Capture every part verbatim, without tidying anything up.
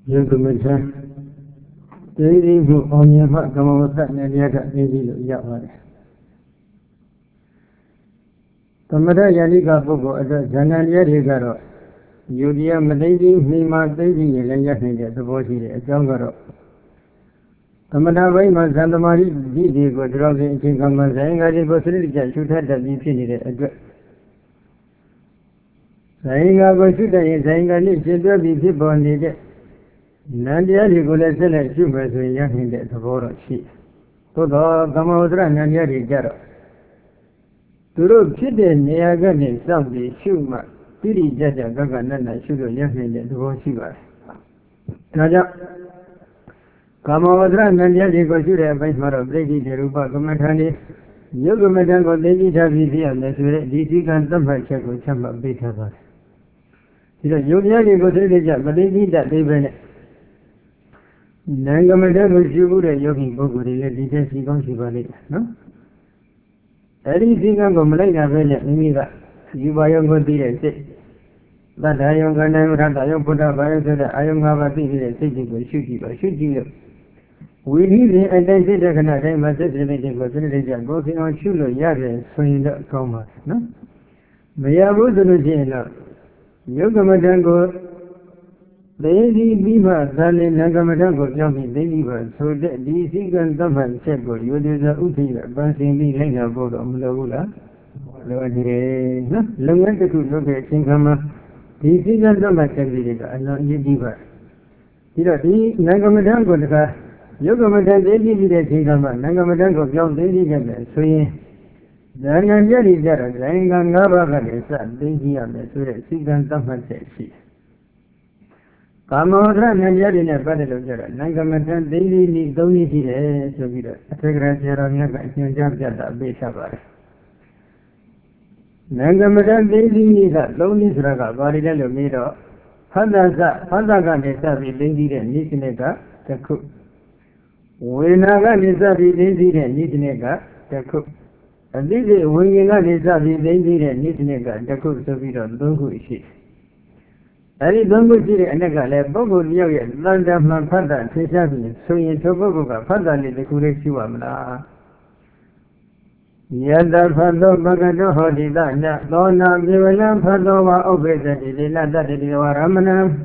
Yogamata, Daily Book on your Gamawata Nadiaka, Daily Yawari. Tamada Yalika Bogo, Janalia Rigaro, Yudia Malady, Mima, Daily, and Yakin, the body, a Jangaro. Tamada Rayma, Sandamari, Didi, go drowsing, Kingamazanga, the Bosilica, should have that infinite address. Saying I was today, saying I need to be people on the day. Nadia Rigula select humors when Yakin, the Bora sheep. To the Gamodra Nadia Rigaro. To look hidden near Gani, somebody, Shuma, Piri Jaja Gaganana, Sugar Yakin, the Boshiva. Naja Gamodra Nadia Rigosura, Baismara, Brady, the Rupa Gamatani, Yogamatan, Lady Tavi, and the Disi can sometimes check with some of Beta. Julia Rigosura, but they need that they went. Nangamada was you a yogi book with a detail she goes to no? Anything I'm going to Villa, Nimiva, you buy your good deal, but I am going to have I put up I am have a big city with shooting or shooting. We need it and then say that I am a dedicated facility and working on Chulo Yard, swing the commerce, no? May I go to the jail? Yogamadango. Daily Beaver, Sally Nagamadango, jumping Daily, so that these second government said, you did the Uti, Bansing the Lena board of Mulaula. Long to look at Sinkama, the second government said, I know you beaver. Did he Nagamadango, Yogamadan Daily did a Sinkama, Nagamadango, John Daily, so ye. The Nangari Jara, Langanga, Daisy, and the second government said she. Kamara Nayar in a battle of Jara, Nangamatan daily Doni, so we a Jabjata, Beshabar. Nangamatan daily is a lonely Raga, Varidel Miro, Handaza, Handaga Nesavi, Lady and Nitinega, the cook. Winaga Nesavi, Lady and Nitinega, the cook. And this is Winaga Nesavi, Lady and Nitinega, the cook, so we don't know who is she. Any Dungu and Nagale, Bogo Yoga, London Manfada, Tishabi, so in Toboga, Fadali, the Kuresiwamla. Yanda Fado Bagado Hodina, Dona Vivalam Padova, Obesity, the Lada de Waramana.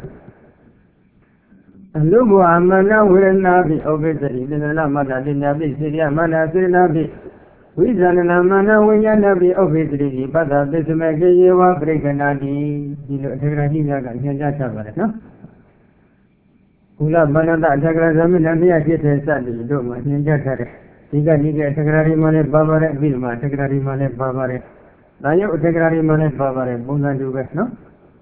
And Lugu Amana will not be obesity, the Lamada, the Nabi, Syria, Mana, the Nabi. We done an amana when you be obesity, but this may give you a break and adi, you know, Tegrahina and Jata, no? Ula Banada, Tegrazamin, and the Agita Sadi, Doma, Ninjata. Tiga Niga, Tegrarimane, Babare, Vilma, Tegrarimane, Babare. Nayo, Tegrarimane, Babare, Bunga, no?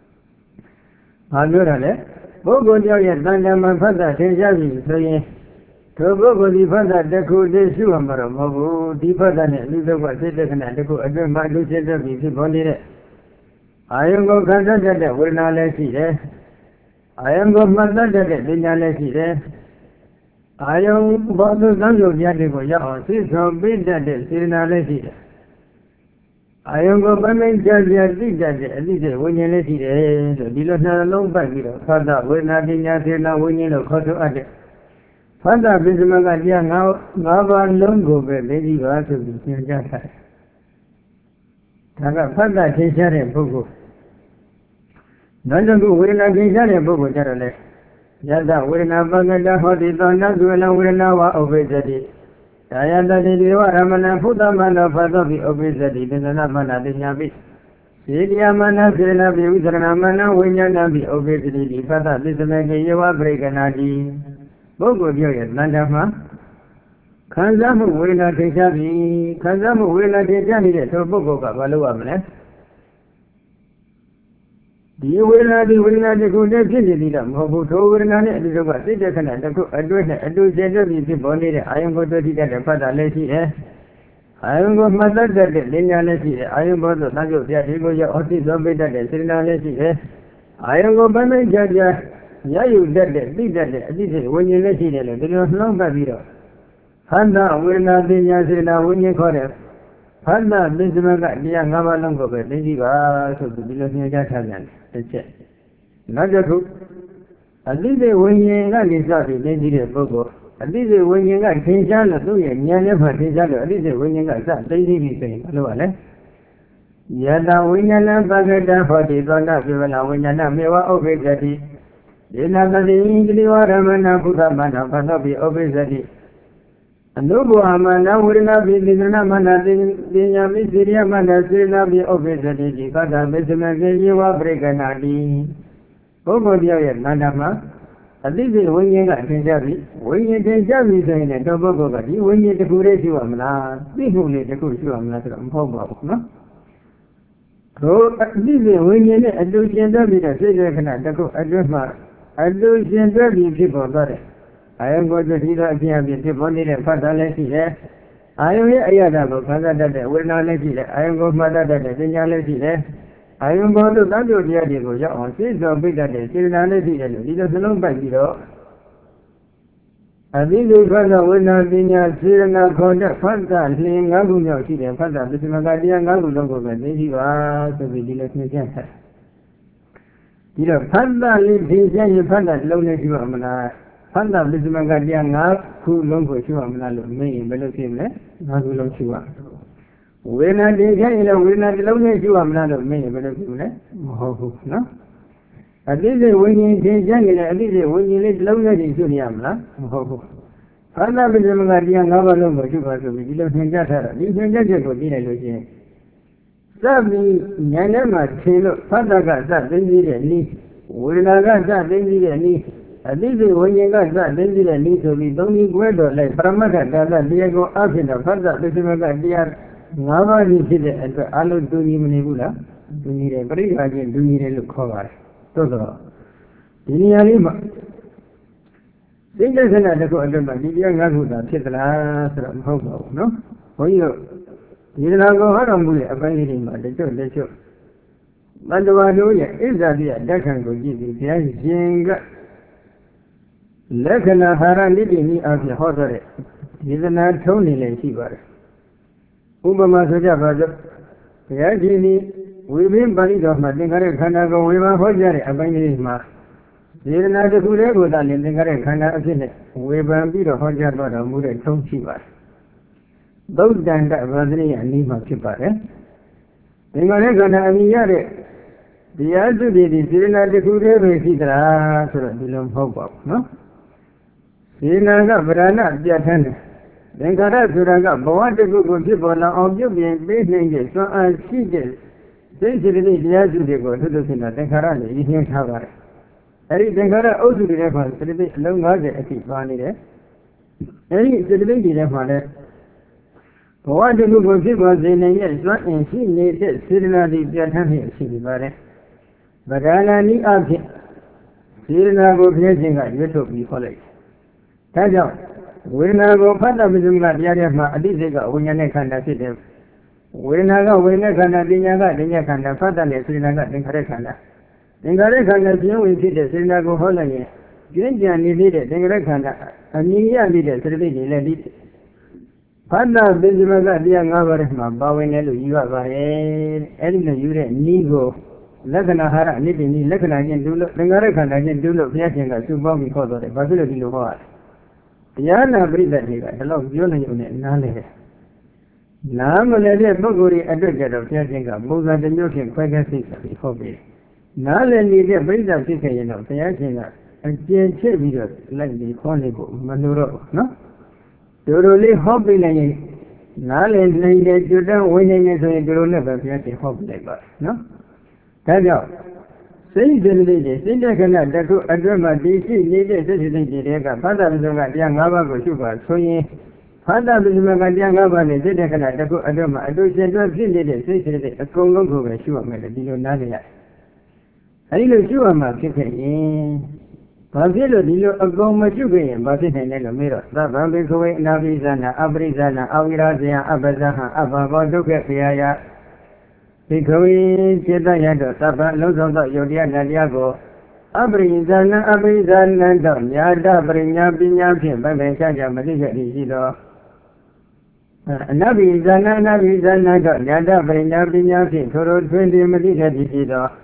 Alurale, Bogo, Danda, Fada, Tejavi, so Togo, the father, the cool day, Suamara, Mogo, deeper than it, little was it, and I go again by Lucia, visible. I am go consider that will not let see there. I am go mother that will not let see there. I am about to come to Yadigo, Yah, see some big that is, will not let see there. I am go by my judge, that at least when you let see there, the dealer not alone by me, father, will not be Yasina, when you know how to add it. Father Bismaga now, Nava Lungo, Lady Vasu, Jata. Taga Father Kishare Bogo. Nandu will not be Jare Bogo Jarale. Yada will not Bagada Hodidona, will now obesity. Ayanda de Ramana Pudamana, Father of obesity, the Namana de Nabi. Sidia Mana, Senabi, with Ramana, when you nabi obesity, Father Bismaga, you are breaking Adi. Bogo Yoga, Nandama Kanzamu will not take Javi, Kanzamu will not take Javi, so Bogo Baluamne. Do you will not be will not go to the Mobu over and on the Yoga, the Canada, and do gender with the body. I am going to the Father Lessie, eh? I am going to mother that Lina Lessie, I am going to Nago, Yadigo, Otis, Obeda, Sina Lessie, eh? I am going to my judge. Yeah, you did it, did it, this is when you let it, there was no Babiro. Handa will not be Yasina when you call it. Handa, Bismaga, the young Avalongo, Lady Vas of the Bilonia Jatagan, the check. Not the truth. အတိစိတ်ဝိညာဉ်ကနေစပြီးသိသိတဲ့ပုဂ္ဂိုလ်အတိစိတ်ဝိညာဉ်ကထင်ရှားလို့သူ့ရဲ့ဉာဏ်နဲ့မှထင်ရှားလို့အတိစိတ်ဝိညာဉ်ကစသိသိပြီးဆိုရင်ဘယ်လိုပါလဲယတဝိညာဏပက္ခတဟောတိသောတာပြေဝနာဝိညာဏမေဝဥပ္ပိသတိဒေနသတိကိလေဝရမဏဘုဒ္ဓမနာဘသောပိဥပ္ပိသတိအနုဘောဟမနာဝိရဏပိသီရဏမနာတိညာပိစိရိယမနာစေနာပိဥပ္ပိသတိဒီကတမေသမကေယေဝပရိကနာတိပုဂ္ဂိုလ်တယောက်ရဲ့နန္ဒမှာအတိစိတ်ဝိညာဉ်ကထင်ရှားပြီးဝိညာဉ်ထင်ရှားပြီးဆိုရင်လည်းတော့ပုဂ္ဂိုလ်ကဒီဝိညာဉ်တစ်ခုလေးရှိရမလားသိမှုလေးတစ်ခုရှိရမလားဆိုတော့မဟုတ်ပါဘူးနော်တို့အတိစိတ်ဝိညာဉ်နဲ့အတူရှင်သက်ပြီးတော့စိတ်ရခဏတစ်ခုအတွင်းမှာအတူရှင်သက်ပြီးဖြစ်ပေါ်သွားတယ်အာယုကိုသိသိတော့အပြင်အပြင်ဖြစ်ပေါ်နေတဲ့ဖတ်တာလည်းရှိတယ်အာယုရဲ့အရာကိုခံစားတတ်တဲ့ဝေဒနာလည်းရှိတယ်အာယုကိုမှတ်တတ်တဲ့ပညာလည်းရှိတယ်အာယုဘောတို့တန်ကြိုတရားတွေကိုရောက်အောင်စိတ်စောပိတ်တတ်တဲ့စေတနာလည်းရှိတယ်လို့ဒီလိုစလုံးပိုက်ပြီးတော့အတိစိတ်ဖတ်တာဝေဒနာပညာစေတနာခေါ်တဲ့ဖတ်တာလင်းငါးခုမြောက်ရှိတယ်ဖတ်တာပစ္စမကတရားငါးခုလုံးကိုပဲသိရှိပါဆိုပြီးဒီလိုသင်ကြားထားဒီတော့ဖတ်တာလေးသင်ကြားရင်ဖတ်တာလုံးနဲ့ရှိပါမလားဖတ်တာပစ္စမကတရားငါးခုလုံးကိုရှိပါမလားလို့မင်းရင်ဘယ်လိုဖြစ်မလဲငါးခုလုံးရှိပါဝေဒနာသင်ကြားရင်လည်းဝေဒနာတစ်လုံးနဲ့ရှိပါမလားလို့မင်းရင်ဘယ်လိုဖြစ်မလဲမဟုတ်ဘူးနော်အတိစိတ်ဝိညာဉ်သင်ကြားနေတယ်အတိစိတ်ဝိညာဉ်လေးတစ်လုံးနဲ့ရှိနေရမလားမဟုတ်ဘူးဖတ်တာပစ္စမကတရားငါးပါးလုံးကိုရှိပါဆိုပြီးဒီလိုသင်ကြားထားတာဒီသင်ကြားချက်ကိုကြည့်လိုက်လို့ရှိရင်စပြီးဉာဏ်နဲ့မှထင်လို့ဖတ်တာကစသိသိတဲ့နည်းဝေဒနာကစသိသိတဲ့နည်းအတိစိတ်ဝိညာဉ်ကစသိသိတဲ့နည်းဆိုပြီးသုံးပြီးကွဲတော်လိုက်ပရမတ္ထတာတရားကိုအဖြစ်တော့ဖတ်တာပစ္စမကတရားငါးပါးကြီးဖြစ်တဲ့အတွက်အလုံးတူညီမနေဘူးလားတူညီတယ်ပရိက္ခာချင်းတူညီတယ်လို့ခေါ်ပါတယ်သို့သောဒီနေရာလေးမှာစိတ်ဒသနာတစ်ခုအတွင်းမှာဒီတရားငါးခုသာဖြစ်သလားဆိုတော့မဟုတ်ပါဘူးနော်ဘုန်းကြီးတို့ဒီနာကိုဟောတော်မူတဲ့အပိုင်းလေးတွေမှာတချို့တချို့တန်တဝါတို့ရဲ့ဣဇာတိယဓာတ်ခံကိုကြည့်ပြီးဘုရားရှင်ကလက္ခဏာဟာရနိတိနိအဖြစ်ဟောတဲ့ဒီနာထုံးနေလည်းရှိပါတယ်ဥပမာဆိုကြပါစို့ဘုရားရှင်ဒီဝိပင်းပါဠိတော်မှာသင်္ခါရခန္ဓာကိုဝေဘာဟောကြားတဲ့အပိုင်းလေးမှာဒေသနာတစ်ခုလေးကိုသာလင်သင်္ခါရခန္ဓာအဖြစ်နဲ့ဝေဖန်ပြီးတော့ဟောကြားတော်မူတဲ့ထုံးရှိပါတယ်။သုတ်တန်တဗာဒရိယအနည်းမှာဖြစ်ပါတယ်။သင်္ခါရခန္ဓာအမိရတဲ့တရားစုတွေဒီဒေသနာတစ်ခုလေးပဲရှိသလားဆိုတော့ဒီလိုမဟုတ်ပါဘူးနော်။ဒေသနာကဗရဏပြဋ္ဌာန်းတယ်။သင်္ခါရဆိုတာကဘဝတစ်ခုကိုဖြစ်ပေါ်လာအောင်ပြုပြင်ပေးနိုင်တဲ့စွမ်းအားရှိတဲ့စိတ်စိတ္တိတရားစုတွေကိုသုတ္တဆင်တာသင်္ခါရနဲ့ရည်ညွှန်းထားပါတယ်။အဲဒီသင်္ခါရအုပ်စုတွေထဲမှာစိတ္တိအလုံးငါးဆယ်အထိပါနေတယ်။အဲဒီစိတ္တိတွေထဲမှာလည်းဘဝတစ်ခုကိုဖြစ်ပေါ်စေနိုင်တဲ့စွမ်းအင်ရှိနေတဲ့စေတနာတွေပြဋ္ဌာန်းဖြစ်ရှိနေပါတယ်။ဗဒနာနိအဖြစ်စေတနာကိုပြည့်စုံကရွတ်ထုတ်ပြီးဟောလိုက်။ဒါကြောင့်ဝေဒနာကိုဖတ်တာပစ္စမကတရားထဲမှာအတိစိတ်ကဝိညာဉ်နဲ့ခန္ဓာဖြစ်တယ်။ဝေဒနာကဝေဒနာခန္ဓာပညာကပညာခန္ဓာဖတ်တာနဲ့စေတနာကသင်္ခါရခန္ဓာသင်္ခါရခန္ဓာပြင်းဝင်ဖြစ်တဲ့စေတနာကိုဟောလိုက်ရင်ကျင့်ကြံနေသေးတဲ့သင်္ခါရခန္ဓာအမြင်ရနေတဲ့စေတသိက်တွေလည်းဒီဖတ်တာပစ္စမကတရားငါးပါးထဲမှာပါဝင်တယ်လို့ယူရပါတယ်။အဲဒီလိုယူတဲ့နည်းကိုလက္ခဏာဟာရအနိတ္တိနည်းလက္ခဏာချင်းတူလို့သင်္ခါရခန္ဓာချင်းတူလို့ဘုရားရှင်ကစုပေါင်းပြီးခေါ်တော်တယ်။ဘာဖြစ်လို့ဒီလိုဟောရလဲ။တရားနာပရိသတ်တွေကဒီလောက်ပြောနေုံနဲ့နားလဲတယ်။နားမလဲတဲ့ပုဂ္ဂိုလ်တွေအတွက်ကြတော့ဘုရားရှင်ကပုံစံတစ်မျိုးဖြင့်ခွဲခြားသိပြီးဟောပေးတယ်။နားလည်နေတဲ့ပရိသတ်ဖြစ်ခဲ့ရင်တော့ဘုရားရှင်ကအကျဉ်းချပြီးတော့လိုက်ပြီးခေါ်နေဖို့မလိုတော့ဘူးနော်။တို့တို့လေးဟောပေးလိုက်ရင်နားလည်နေတဲ့ကျွတ်တန်းဝင်နေနေဆိုရင်တို့တို့နဲ့ပဲဘုရားရှင်ဟောပြလိုက်ပါနော်။ဒါကြောင့်စိတ်စိတ္တိတွေစိတ်တက္ကနာတခုအတွင်းမှာတည်ရှိနေတဲ့စိတ်စိတ္တိတွေကဖတ်တာပစ္စမကတရားငါးပါးကိုရှုပါဆိုရင်ဖတ်တာပစ္စမကတရားငါးပါးနဲ့စိတ်တက္ကနာတခုအတွင်းမှာအတူရှင်တွဲဖြစ်နေတဲ့စိတ်စိတ္တိအကုန်လုံးကိုပဲရှုရမယ်လေဒီလိုနားလည်ရတယ်။အဲဒီလိုရှုရမှာဖြစ်ခဲ့ရင်ဘာဖြစ်လို့ဒီလိုအကုန်မရှုခဲ့ရင်ဘာဖြစ်နိုင်လဲလို့မေးတော့သဗ္ဗံဘိက္ခဝေအနာပိသနာအပရိသနာအဝိရာဇယအပ္ပဇဟံအဘဘောဒုက္ခခရာယဘိက္ခဝေစေတယတောသဗ္ဗလုံးစုံသောယုတ်တရားနဲ့တရားကိုအပရိသနာအပရိသနာတော့ညာတပရိညာပညာဖြင့်ဗဗေချကြမသိခဲ့သည်ရှိသောအနဘိဇာနာအနဘိဇာနာတော့ညာတပရိညာပညာဖြင့်ထိုလိုထွင်းတည်မသိခဲ့သည်ရှိသော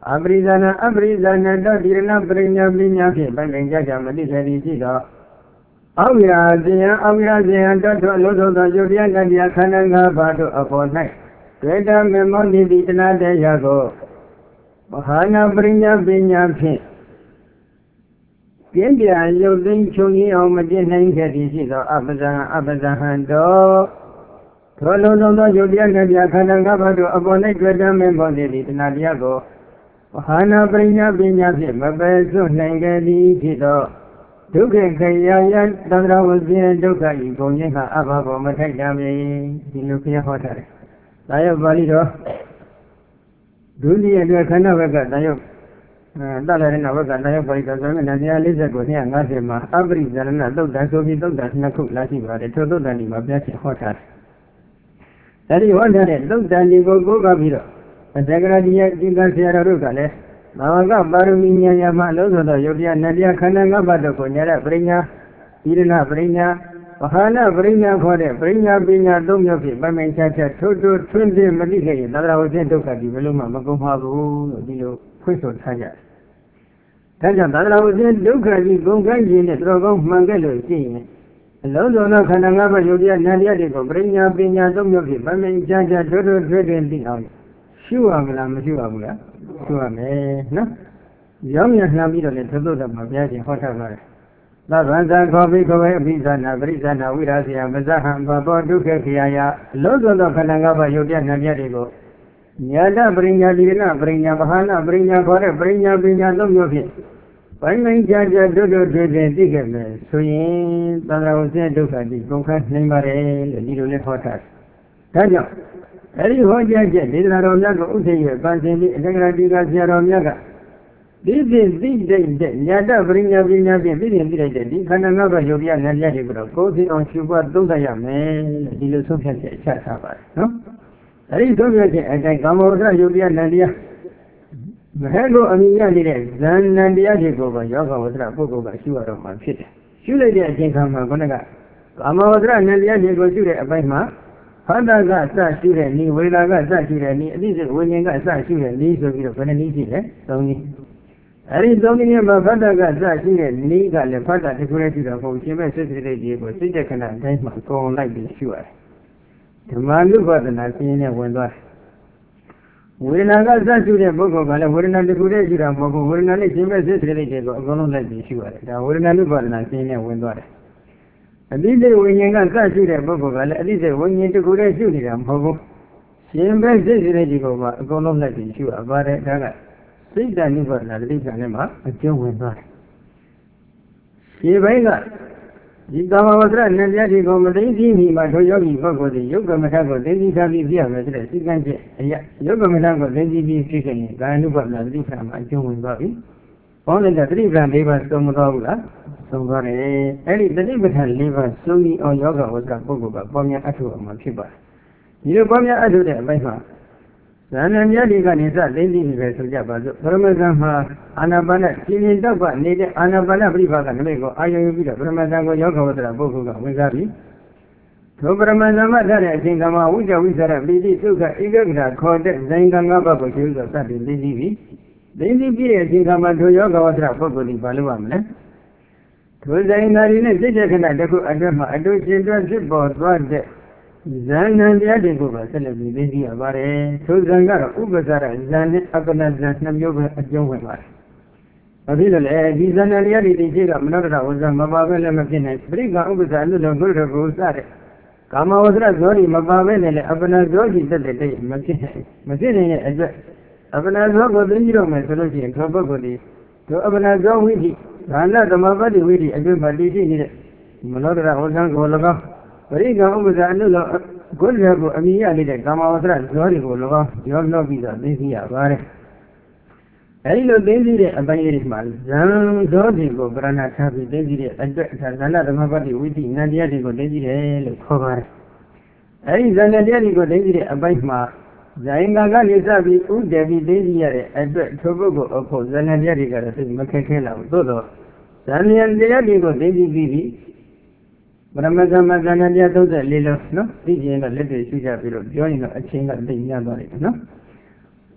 အပရိဇာနာအပရိဇာနာတော့ဒီရဏပရိညာပညာဖြင့်ပိုင်ပိုင်ကြကြမတိစေသည်ရှိသောအောဝိရာဇယံအောဝိရာဇယံတော့ထိုလို့သောသောယုတ်တရားနတ်တရားခန္ဓာ၅ပါးတို့အပေါ်၌တွေ့တမေမောနိတိတနာတရားကိုမဟာနာပရိညာပညာဖြင့်ပြင်းပြရုပ်သိမ်းချုပ်ရင်းအောင်မပြည့်နိုင်ခဲ့သည်ရှိသောအပဇံအပဇံဟံတော်ထိုလုံးလုံးသောယုတ်တရားနဲ့ပြခန္ဓာ၅ပါးတို့အပေါ်၌တွေ့တမေမောနိတိတနာတရားကိုမဟာနာပရိညာပညာဖြင့်မပယ်စွန့်နိုင်ခဲ့သည်ဖြစ်သောဒုက္ခခရာယသန္တရာဝဇင်းဒုက္ခဤဂုံခြင်းဟာအဘဘောမထိုက်တမ်းပေဒီလိုခရဟောထားတယ်။ဒါရောက်ပါဠိတော်ဒုတိယအတွက်ခန္ဓာဘက်ကဒါရောက်တလရဏဘက်ကဒါရောက်ပါဠိတော်ဆိုရင်နာတရား၄၀ကို၂၅၀မှာအပရိဇာရဏသုတ်တံဆိုပြီးသုတ်တံနှစ်ခုလာရှိပါတယ်ထိုသုတ်တံဒီမှာပြည့်ဟောထားတယ်။အဲဒီဟောထားတဲ့သုတ်တံဒီကိုကိုးကားပြီးတော့အတ္တကရတိယဒီကဆရာတော်တို့ကလည်းဘာဝကပါရမီဉာဏ်ရမှလို့ဆိုတော့ယုတ်တရားနတရားခန္ဓာ၅ပါးတို့ကိုညာတဲ့ပရိညာဣရဏပရိညာဝဟာနပရိညာခေါ်တဲ့ပရိညာပညာသုံးမျိုးဖြင့်ပိုင်ပိုင်ခြားခြားထိုးထိုးထွန်းထွန်းမသိခဲ့ရင်သဒ္ဒရာဝဇ္ဇဒုက္ခဒီဘယ်လိုမှမကုန်ပါဘူးလို့ဒီလိုဖွင့်ဆိုထားကြတယ်။ဒါကြောင့်သဒ္ဒရာဝဇ္ဇဒုက္ခကြီးကုန်ကန်းခြင်းနဲ့တော်ကောင်းမှန်ခဲ့လို့ရှိရင်အလုံးစုံသောခန္ဓာ၅ပါးယုတ်တရားနတရားတွေကိုပရိညာပညာသုံးမျိုးဖြင့်ပိုင်ပိုင်ခြားခြားထိုးထိုးထွန်းထွန်းသိအောင်ရှုရမလားမရှုရဘူးလားရှုရမယ်နော်ရောင်းရနှံပြီးတော့လည်းသုတ္တမှာဘုရားရှင်ဟောထားပါတယ်သဗ္ဗံဇာခောဘိကဝေအဘိဇာနာပရိဇာနာဝိရာဇယမဇဟံဘဘောဒုက္ခခရာယအလုံးစုံသောခန္ဓာ၅ပါးယုတ်တရားနံပြတွေကိုညာတပရိညာဒီရဏပရိညာဗဟာနာပရိညာခေါ်တဲ့ပရိညာပညာသုံးမျိုးဖြင့်ဘိုင်းပိုင်းကြာကြာတွတ်တွတ်တွင်တွင်သိခဲ့မယ်ဆိုရင်သံဃာဝဇ္ဇဒုက္ခတိကုန်ခန်းနိုင်ပါတယ်လို့ဒီလိုလေးဟောထားတယ်ဒါကြောင့်အဲဒီဟောကြားချက်ဒေသနာတော်များကိုဥသိရပန်းစင်ပြီးအတ္တကရတိကဆရာတော်များကဒီဖြင့်သိတဲ့ညာတပရိညာပညာဖြင့်သိရင်သိလိုက်တဲ့ဒီခန္ဓာ၅ပါးယုတ်တရားနံပြတွေကိုတော့ကိုယ်သိအောင်ရှုပွားသုံးသပ်ရမယ်လို့ဒီလိုဆုံးဖြတ်ချက်ချထားပါတယ်နော်အဲဒီဆုံးဖြတ်ချက်အတိုင်းကာမဝဇ္ဇယုတ်တရားနံတရားမဟဲကိုအမိရနေတဲ့ဇန်နံတရားတွေကိုပါယောဂဝဇ္ဇပုဂ္ဂိုလ်ကရှုရတော့မှဖြစ်တယ်ရှုလိုက်တဲ့အချိန်ခါမှာခုနကကာမဝဇ္ဇနံတရားတွေကိုရှုတဲ့အပိုင်းမှာဖန္တာကစရှိတဲ့ဤဝေဒနာကစရှိတဲ့ဤအတိစိတ်ဝိညာဉ်ကစရှိတဲ့ဤဆိုပြီးတော့ဘယ်နှနည်းရှိလဲသုံးနည်းအဲဒီသုံးနည်းမှာဖန္တာကစရှိတဲ့ဤကလည်းဖန္တာတစ်ခုတည်းရှိတော့ဘုံရှင်မဲ့စိတ်စိတ်လေးကိုစိတ်တဲ့ခဏအတိုင်းမှာကုန်လိုက်ပြီးရှုရတယ်ဓမ္မနုပါဒနာရှင်းနဲ့ဝင်သွားတယ်ဝေဒနာကစရှိတဲ့ပုဂ္ဂိုလ်ကလည်းဝေဒနာတစ်ခုတည်းရှိတာမဟုတ်ဘူးဝေဒနာနဲ့ရှင်မဲ့စိတ်စိတ်လေးတွေကိုအကုန်လုံးလိုက်ပြီးရှုရတယ်ဒါဝေဒနာနုပါဒနာရှင်းနဲ့ဝင်သွားတယ်အတိစိတ်ဝိညာဉ်ကစရှိတဲ့ပုဂ္ဂိုလ်ကလည်းအတိစိတ်ဝိညာဉ်တစ်ခုတည်းရှုနေတာမဟုတ်ဘူးရှင်ပဲစိတ်စိတ်လေးဒီကိုမှအကုန်လုံးလိုက်ပြီးရှုရပါတယ်ဒါကစိတ်တဏှိပါဒနာတိစ္ဆာနဲ့မှအကျုံးဝင်သွားတယ်ဒီဘက်ကဒီကာမဝဇ္ဇနံတရားတွေကိုမသိသိမိမှထိုယောဂီပုဂ္ဂိုလ်ဒီယုတ်ကမထကိုသိသိထားပြီးပြရမယ်ဆိုတဲ့စိတ်ကံချက်အရာယုတ်ကမထကိုသိသိပြီးဖြစ်ခဲ့ရင်ကာယ ानु ပါဒနာတိစ္ဆာမှာအကျုံးဝင်သွားပြီဘောင်းတဲ့တတိပ္ပံ၄ပါးသုံးမတော်ဘူးလားသုံးသွားတယ်အဲ့ဒီတတိပ္ပံ၄ပါးသုံးပြီးအောင်ယောဂဝဇ္ဇပုဂ္ဂိုလ်ကပေါ်များအထုအောင်မှာဖြစ်ပါတယ်ဒီလိုပေါ်များအထုတဲ့အပိုင်းမှာဇာဏမြတ်ဒီကနေစသိသိနေပဲဆိုကြပါစို့ပရမဇန်မှာအာနာပါနပြင်းပြင်းတောက်ပနေတဲ့အာနာပါနပြိပါကနမိတ်ကိုအာရုံယူပြီးတော့ပရမဇန်ကိုယောဂဝဇ္ဇပုဂ္ဂိုလ်ကဝင်စားပြီးထိုပရမဇန်မှာထားတဲ့အချိန်ကမှာဝိဇ္ဇဝိဇ္ဇရပိတိဒုက္ခဧကဂရခေါ်တဲ့ဇိုင်က၅ပါးကိုရှင်းလို့စတင်သိသိပြီးသိသိပြီးတဲ့အချိန်ကမှာထိုယောဂဝဇ္ဇပုဂ္ဂိုလ်ဒီဘာလို့ရမလဲထိုဇိုင်နာရီနဲ့စိတ်ချက်ခဏတစ်ခုအတွင်းမှာအတူရှင်တွဲဖြစ်ပေါ်သွားတဲ့ဇာဏတရားတွေကိုပါဆက်လက်ပြီးသိသိရပါတယ်ထိုဇံကတော့ဥပ္ပဇာရဇံနဲ့အပ္ပနဇံနှစ်မျိုးပဲအကျုံးဝင်ပါတယ်ဘာဖြစ်လို့လဲဒီဇာဏတရားတွေဒီရှိကမနောတရဝဇ္ဇမပါပဲလည်းမဖြစ်နိုင်ပရိက္ခဥပ္ပဇာလို့လို့ဘုရားကိုစတဲ့ကာမဝဇ္ဇဇောဒီမပါပဲနဲ့လည်းအပ္ပနဇောဒီတက်တဲ့တည်းမဖြစ်နိုင်မဖြစ်နိုင်တဲ့အတွက်အပ္ပနဇောကိုသိကြတော့မယ်ဆိုလို့ရှိရင်သောပုဂ္ဂိုလ်ဒီတို့အပ္ပနဇောဝိဓိဒါနသမပတ္တိဝိဓိအတွင်းမှာတည်ရှိနေတဲ့မနောတရဝဇ္ဇကို၎င်းပရိက္ခဥပ္ပဇာလို့လို့ကိုယ်ရဲ့ကိုအမိရနေတဲ့ကာမဝဇ္ဇဇောတွေကို၎င်းရောလို့ပြီးတော့သိသိရပါတယ်အဲဒီလိုသိသိတဲ့အပိုင်းလေးမှာဇံဇောတွေကိုပရဏထားပြီးသိသိတဲ့အတွက်ဒါနသမပတ္တိဝိဓိနန္တရားတွေကိုသိသိတယ်လို့ခေါ်ပါတယ်အဲဒီဇံတရားတွေကိုသိသိတဲ့အပိုင်းမှာဇိုင်္ဂကနေစပြီးဥတည်ပြီးသိသိရတဲ့အတွက်ထိုပုဂ္ဂိုလ်အဖို့ဇံတရားတွေကတော့သိမခက်ခဲလာဘူးသို့တော့ဇံတရားတွေကိုသိသိပြီးပြီးပရမဇ္ဇမဇဏတရားသုံး၄လုံးနော်သိကျင်တော့လက်တွေရှိကြပြီးတော့ပြောရင်တော့အချင်းကတိတ်ညံ့သွားတယ်နော်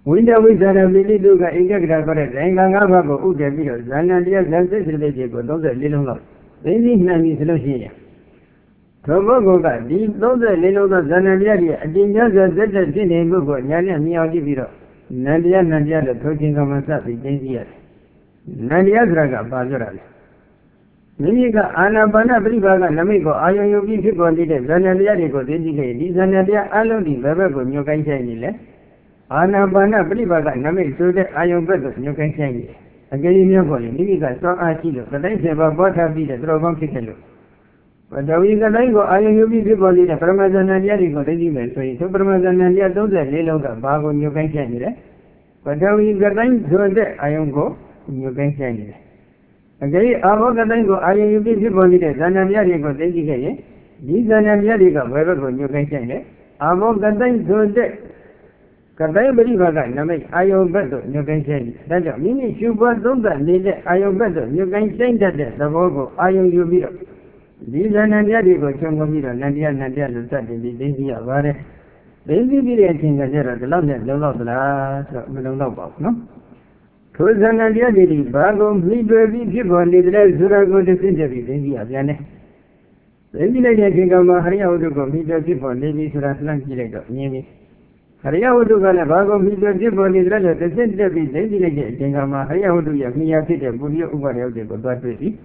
ဝိတဝိဇာရပိလိတုကဧကဂရခေါ်တဲ့ဇင်္ဂငါးပါးကိုဥတည်ပြီးတော့ဇာဏတရားဇန်စစ်စိတ်တွေကိုသုံးဆယ်လေးလုံးလောက်သိသိနှံ့ပြီးဆိုလို့ရှိရင်သောပုဂ္ဂိုလ်ကဒီသုံးဆယ်လေးလုံးသောဇာဏတရားတွေအတင်များစွာသက်သက်ဖြစ်နေမှုကိုညာနဲ့မြင်အောင်ကြည့်ပြီးတော့နန္တရားနန္တရားလို့ထိုခြင်းကမှစပြီးသိသိရတယ်နန္တရားဆိုတာကဘာပြောတာလဲမိမိကအာနာပါနပရိပါကနမိတ်ကိုအာယုံယူပြီးဖြစ်ပေါ်နေတဲ့ဇာဏတရားတွေကိုသိသိခဲ့ဒီဇာဏတရားအလုံးဒီဘက်ဘက်ကိုညှို့ကိုင်းဆိုင်နေလေအာနာပါနပရိပါကနမိတ်ဆိုတဲ့အာယုံဘက်ကိုညှို့ကိုင်းဆိုင်နေအကယ်၍မျိုးပေါ်ရင်မိမိကစောအားရှိလို့ကတိုင်းစေပါပေါ်ထားပြီးတဲ့တော်ကောင်းဖြစ်ခဲ့လို့ပထဝီကတိုင်းကိုအာယုံယူပြီးဖြစ်ပေါ်နေတဲ့ပရမဇာဏတရားတွေကိုသိသိမယ်ဆိုရင်ဒီပရမဇာဏတရားသုံးဆယ်လေးလုံးကဘာကိုညှို့ကိုင်းဆိုင်နေလဲပထဝီကတိုင်းဆိုတဲ့အာယုံကိုညှို့ကိုင်းဆိုင်နေတယ်အကယ်၍အာဘောကတိုင်းကိုအာယုံယူပြီးဖြစ်ပေါ်နေတဲ့ဇာဏတရားတွေကိုသိသိခဲ့ရင်ဒီဇာဏတရားတွေကဘယ်ဘက်ကိုညှို့ကိုင်းဆိုင်လဲအာဘောကတိုင်းဆိုတဲ့ကတိုင်းပရိပါကနမိတ်အာယုံဘက်သို့ညှို့ကိုင်းဆိုင်တယ်ဒါကြောင့်မိမိရှုပွားသုံးသပ်နေတဲ့အာယုံဘက်သို့ညှို့ကိုင်းဆိုင်တတ်တဲ့သဘောကိုအာယုံယူပြီးတော့ဒီဇာဏတရားတွေကိုခြုံငုံပြီးတော့နန္တရားနန္တရားလို့စတင်ပြီးသိသိရပါတယ်သိသိပြီးတဲ့အချိန်ကကျတော့ဒီလောက်နဲ့လုံလောက်သလားဆိုတော့မလုံလောက်ပါဘူးနော်ထိုဇာဏတရားတွေဘာကိုမိတွေ့ပြီးဖြစ်ပေါ်နေတယ်ဆိုတာကိုသိသိပြီးသိသိရပြန်တယ်သိသိလိုက်တဲ့အချိန်ကမှဟရိယဝတ္ထုကိုမိတွေ့ဖြစ်ပေါ်နေပြီဆိုတာလှမ်းကြည့်လိုက်တော့မြင်ပြီဟရိယဝတ္ထုကလည်းဘာကိုမိတွေ့ဖြစ်ပေါ်နေတယ်လို့သိသိတက်ပြီးသိသိလိုက်တဲ့အချိန်ကမှဟရိယဝတ္ထုရဲ့မိယာဖြစ်တဲ့ပုရိယဥပါဒယုတ်တွေကိုသွားတွေ့ပြီ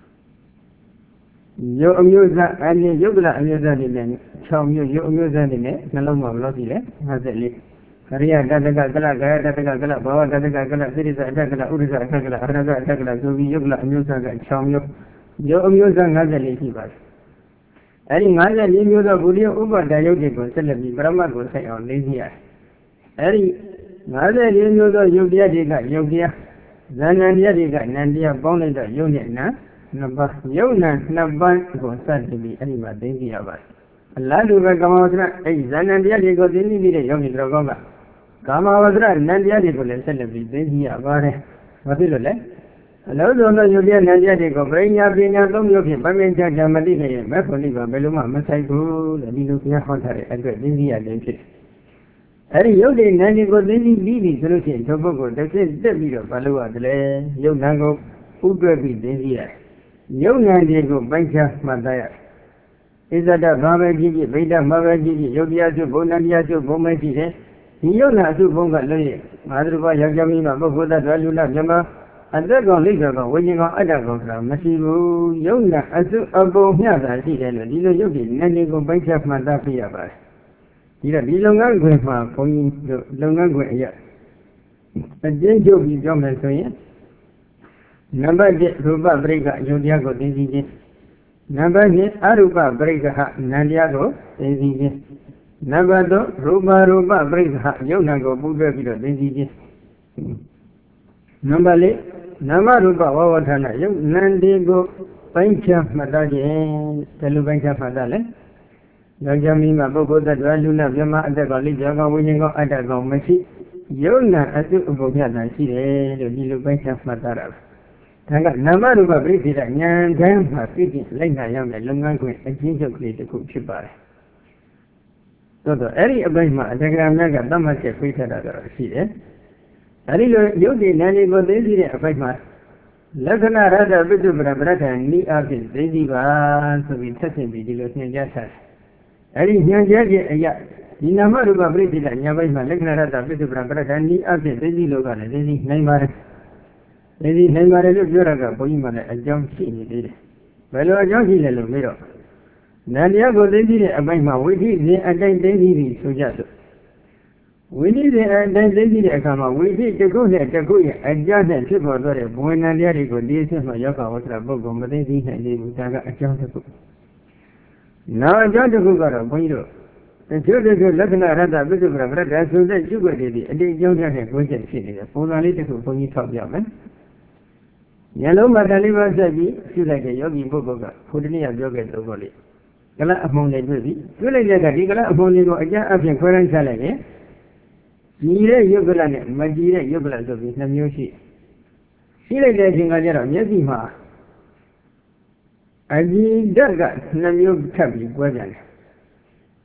ရုပ်အမျိုးသားအရင်ယုတ်ကလအမျိုးသားတွေနဲ့၆မျိုးရုပ်အမျိုးသားတွေနဲ့နှလုံးမှာဘယ်လောက်ရှိလဲ၅၄ခရိယတတကကလကာယတတကကလဘာဝတတကကလစိရိသအတကလဥဒ္ဒဇအတကလအရဏကအတကလဆိုပြီးယုတ်ကလအမျိုးသားက၆မျိုးရုပ်အမျိုးသား၅၄ရှိပါတယ်အဲဒီ၅၄မျိုးသောဘုရားဥပဒယုတ်တွေကိုဆက်လက်ပြီးပရမတ်ကိုဆက်အောင်သိသိရတယ်အဲဒီ၅၄မျိုးသောယုတ်တရားတွေကယုတ်တရားဇာဏတရားတွေကနန္တရားပေါင်းလိုက်တော့ယုတ်နဲ့နာနှစ်ပါးယုတ်နာနှစ်ပါးကိုစတင်ပြီးအဲ့ဒီမှာသိသိရပါတယ်အလားတူပဲကာမဝဇ္ဇအဲ့ဒီဇာဏတရားတွေကိုသိသိပြီးတဲ့ယောဂီတော်ကောင်းကကာမဝဇ္ဇနန္တရားတွေကိုလည်းဆက်လက်ပြီးသိသိရပါတယ်ဘာဖြစ်လို့လဲအလုံးစုံသောယုတ်တရားနန္တရားတွေကိုပရိညာပညာသုံးမျိုးဖြင့်ပမင်းချာမတိခဲ့ရင်မက်ဖို့လိပါဘယ်လိုမှမဆိုင်ဘူးလို့ဒီလိုဘုရားဟောထားတဲ့အတွက်သိသိရတယ်ဖြစ်တယ်အဲ့ဒီယုတ်တဲ့နန္တရားကိုသိသိပြီးပြီဆိုလို့ရှိရင်ဒီပုဂ္ဂိုလ်တစ်ချက်တက်ပြီးတော့ဘာလို့ရတယ်လဲယုတ်နံကိုဥတွဲပြီးသိသိရတယ်ယုတ်ဉာဏ်တွေကိုပိုင်းခြားမှတ်သားရဣဇဒဘာပဲကြည့်ကြည့်ဗိဒ္ဓမှာပဲကြည့်ကြည့်ယုတ်တရားစုဘုံတရားစုဘုံပဲရှိတယ်ဒီယုတ်ဉာဏ်အစုဘုံကလည်းရမဟာသရဘယောက်ျားမင်းကပုဂ္ဂိုလ်သတ္တဝါလူလမြမအသက်ကောင်လိပ်ကောင်ဝိညာဉ်ကောင်အတ္တကောင်ဆိုတာမရှိဘူးယုတ်ဉာဏ်အစုအပုံမျှတာရှိတယ်လို့ဒီလိုယုတ်ဒီနည်းနည်းကိုပိုင်းခြားမှတ်သားပြရပါတယ်ဒီတော့ဒီလုပ်ငန်းခွင်မှာဘုန်းကြီးတို့လုပ်ငန်းခွင်အရာအကျဉ်းချုပ်ပြီးပြောမယ်ဆိုရင်နံပါတ်一ရူပပရိက္ခယုတ်တရားကိုသိသိခြင်းနံပါတ်二အရူပပရိက္ခနံတရားကိုသိသိခြင်းနံပါတ်သုံးရူပရူပပရိက္ခယုတ်နံကိုပူးတွဲပြီးတော့သိသိခြင်းနံပါတ်၄နာမရူပဝဝဌာနယုတ်နံတွေကိုပိုင်းခြားမှတ်သားခြင်းဘယ်လိုပိုင်းခြားမှတ်သားလဲယောက်ျားမိန်းမပုဂ္ဂိုလ်သတ္တဝါလူနာမြမအတ္တကောင်လိပ်ကောင်ဝိညာဉ်ကောင်အတ္တကောင်မရှိယုတ်နံအစုအပုံမျှတာရှိတယ်လို့ဒီလိုပိုင်းခြားမှတ်သားတာဒါကနာမရူပပရိစ္ဆေဒဉာဏ်ကံမှာပြည့်ပြည့်လိုက်နာရမယ်လုပ်ငန်းခွင်အချင်းချုပ်ကလေးတစ်ခုဖြစ်ပါတယ်။သို့တော့အဲ့ဒီအပိုင်းမှာအတက္ကရာမြတ်ကသတ်မှတ်ချက်ပေးထားတာတော့ရှိတယ်။အဲ့ဒီလိုယုတ်ဒီနန္ဒီကိုသိသိတဲ့အပိုင်းမှာလက္ခဏာရတ္တပိတုပရပရထံနိအဖြစ်သိသိပါဆိုပြီးဆက်ရှင်ပြီးဒီလိုညွှန်ကြားထားတယ်။အဲ့ဒီညွှန်ကြားချက်အရဒီနာမရူပပရိစ္ဆေဒဉာဏ်ပိုင်းမှာလက္ခဏာရတ္တပိတုပရပရထံနိအဖြစ်သိသိလို့ကလည်းသိသိနိုင်ပါတယ်ဒီဒီနိုင်ပါတယ်လို့ပြောတာကဘုန်းကြီးမှလည်းအကြောင်းရှိနေသေးတယ်ဘယ်လိုအကြောင်းရှိလဲလို့မေးတော့နန္တရားကိုသိသိတဲ့အပိုင်းမှာဝိသိစဉ်အတိုင်းသိသိပြီးဆိုကြဆိုဝိသိစဉ်အတိုင်းသိသိတဲ့အခါမှာဝိသိတစ်ခုနဲ့တစ်ခုရဲ့အကြနဲ့ဖြစ်ပေါ်သွားတဲ့ဘဝနန္တရားတွေကိုဒီအစစ်မှရောက်ပါဝတ္တပုဂ္ဂိုလ်မသိသိနိုင်သေးဘူးဒါကအကြောင်းတစ်ခုနောက်အကြောင်းတစ်ခုကတော့ဘုန်းကြီးတို့တချို့တချို့လက္ခဏာရတ္တပိစုပ္ပရပရတ္တဆိုတဲ့ကျုပ်ွက်တွေဒီအတိတ်အကြောင်းတဲ့ကိုယ်ချက်ဖြစ်နေတယ်ပုံစံလေးတစ်ခုဘုန်းကြီးထောက်ပြမယ်ဉာဏ်လုံးမှာတလေးပါးဆက်ပြီးရှုလိုက်တဲ့ယောဂီပုဂ္ဂိုလ်ကဘုဒ္ဓနိယပြောခဲ့တဲ့ဘောလေးကလအမုံလေးတွေ့ပြီတွေ့လိုက်တဲ့အခါဒီကလအမုံလေးကိုအကျအဖြစ်ခွဲတိုင်းချလိုက်ရင်ကြည်တဲ့ယုတ်ကလနဲ့မကြည်တဲ့ယုတ်ကလဆိုပြီးနှစ်မျိုးရှိရှိလိုက်တဲ့အချိန်ကကျတော့မျက်စိမှာအကြည်ဓာတ်ကနှစ်မျိုးထပ်ပြီးကွဲပြန်တယ်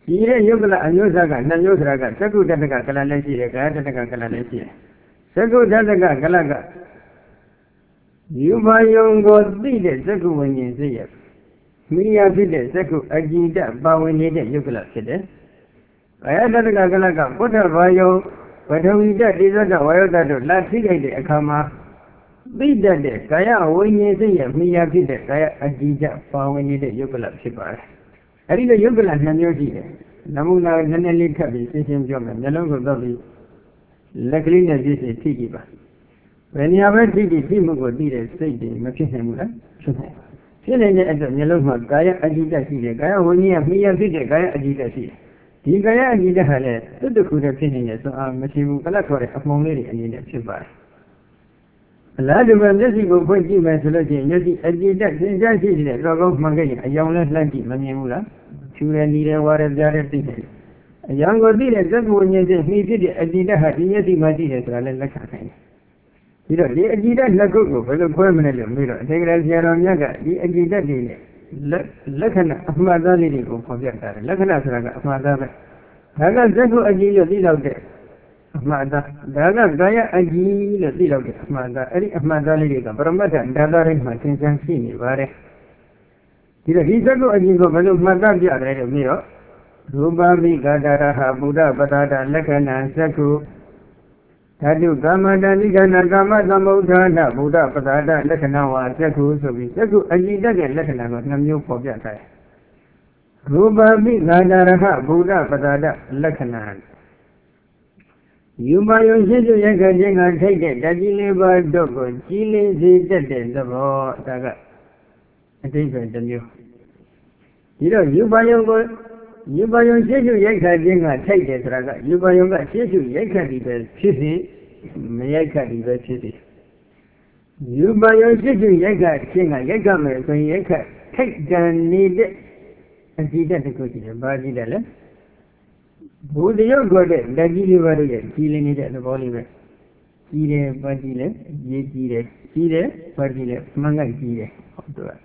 ဒီရဲ့ယုတ်ကလအမျိုးသားကနှမျိုးစရာကသက္ကုတတကကလလည်းရှိတယ်ကာယတတကကလလည်းရှိတယ်သက္ကုတတကကလကယူပါယုံကိုသိတဲ့သက္ကုဝိညာဉ်စိတ်ရဲ့မိယာဖြစ်တဲ့သက္ကုအကြည်တပါဝင်နေတဲ့ယုတ်ကလဖြစ်တယ်ကာယတတကကလကပုထဘာယုံပထဝီတတိဇတဝါယောတတို့လာထိခိုက်တဲ့အခါမှာသိတတ်တဲ့ကာယဝိညာဉ်စိတ်ရဲ့မိယာဖြစ်တဲ့ကာယအကြည်တပါဝင်နေတဲ့ယုတ်ကလဖြစ်ပါတယ်အဲ့ဒီလိုယုတ်ကလနှစ်မျိုးရှိတယ်နမူနာနည်းနည်းလေးထပ်ပြီးရှင်းရှင်းပြောမယ်မျက်လုံးကိုတော့ပြီးလက်ကလေးနဲ့ပြည့်စုံထိကြည့်ပါဘယ်နေရာပဲထိကြည့်ထိမှုကိုသိတဲ့စိတ်တွေမဖြစ်နိုင်ဘူးလားဖြစ်နိုင်ဖြစ်နေတဲ့အတွက်မျက်လုံးမှာကာယအကြည်တရှိတယ်ကာယဝိညာဉ်ကမိယာဖြစ်တဲ့ကာယအကြည်တရှိတယ်ဒီကာယအကြည်တဟာလည်းသူ့တခုတည်းဖြစ်နေတဲ့ဆိုအားမရှိဘူးကလတ်ခေါ်တဲ့အမှုံလေးတွေအနေနဲ့ဖြစ်ပါတယ်အလားတူပဲမျက်စိကိုဖွင့်ကြည့်မယ်ဆိုလို့ရှိရင်မျက်စိအကြည်တက်သင်ကြားရှိတဲ့တော့ကောင်းမှန်ခဲ့ရင်အယောင်နဲ့လှမ်းကြည့်မမြင်ဘူးလားချူရနေတယ်ဝါရကြားတယ်သိတယ်အယောင်ကိုသိတဲ့သက္ကဝဉ္ဉ္စိမိဖြစ်တဲ့အကြည်တက်ဟာဒီမျက်စိမှာကြည့်တယ်ဆိုတာလည်းလက်ခံနိုင်တယ်ပြီးတော့ဒီအကြည်တက်နှစ်ခုကိုဘယ်လိုခွဲမလဲလို့ပြီးတော့အထေကရဆရာတော်မြတ်ကဒီအကြည်တက်တွေနဲ့လက္ခဏာအမှားသားလေးတွေကိုဖော်ပြထားတယ်လက္ခဏာဆိုတာကအမှားသားပဲဒါကသက္ကုအကြည်လို့သိတော့တဲ့အမှားသားဒါကကာယအကြည်လို့သိတော့တဲ့အမှားသားအဲ့ဒီအမှားသားလေးတွေကပရမတ္ထဒါသာရိမှာသင်္ချမ်းရှိနေပါတယ်ဒီတော့ဒီသက္ကုအကြည်ကိုဘယ်လိုမှတ်သားပြတယ်လို့ပြီးတော့ရူပမိဂါတရဟဗုဒ္ဓပတ္တလက္ခဏာသက္ကုဓာတုကာမတဏိကနာကာမသမုဋ္ဌာနဗုဒ္ဓပတ္တလက္ခဏာဝါသက္ကုဆိုပြီးသက္ကုအကြည်တက်တဲ့လက္ခဏာကိုနှစ်မျိုးဖော်ပြထားတယ်ရူပမိဂါတရဟဗုဒ္ဓပတ္တလက္ခဏာယူပါယုံရှိစုရိုက်ခတ်ခြင်းကထိုက်တဲ့ဓာတ်ကြီးလေးပါးတို့ကိုကြီးလင်းစေတတ်တဲ့သဘောဒါကအတိတ်ပဲတစ်မျိုးဒီတော့ယူပါယုံကိုယူပါယုံရှိစုရိုက်ခတ်ခြင်းကထိုက်တယ်ဆိုတာကယူပါယုံကရှိစုရိုက်ခတ်ပြီးပဲဖြစ်စီမရိုက်ခတ်ပြီးပဲဖြစ်စီယူပါယုံရှိစုရိုက်ခတ်ခြင်းကရိုက်ခတ်မယ်ဆိုရင်ရိုက်ခတ်ထိုက်တန်နေတဲ့အကြည့်တဲ့တစ်ခုရှိတယ်ဘာကြည့်တယ်လဲဘုဒ္ဓရုပ်ကိုတဲ့လက်ကြီးလေးပါးရဲ့ကြီးလင်းနေတဲ့သဘောလေးပဲကြီးတယ်ပါကြီးလဲရေးကြီးတယ်ကြီးတယ်ပါကြီးလဲမှန်ကကြီးတယ်ဟုတ်တော့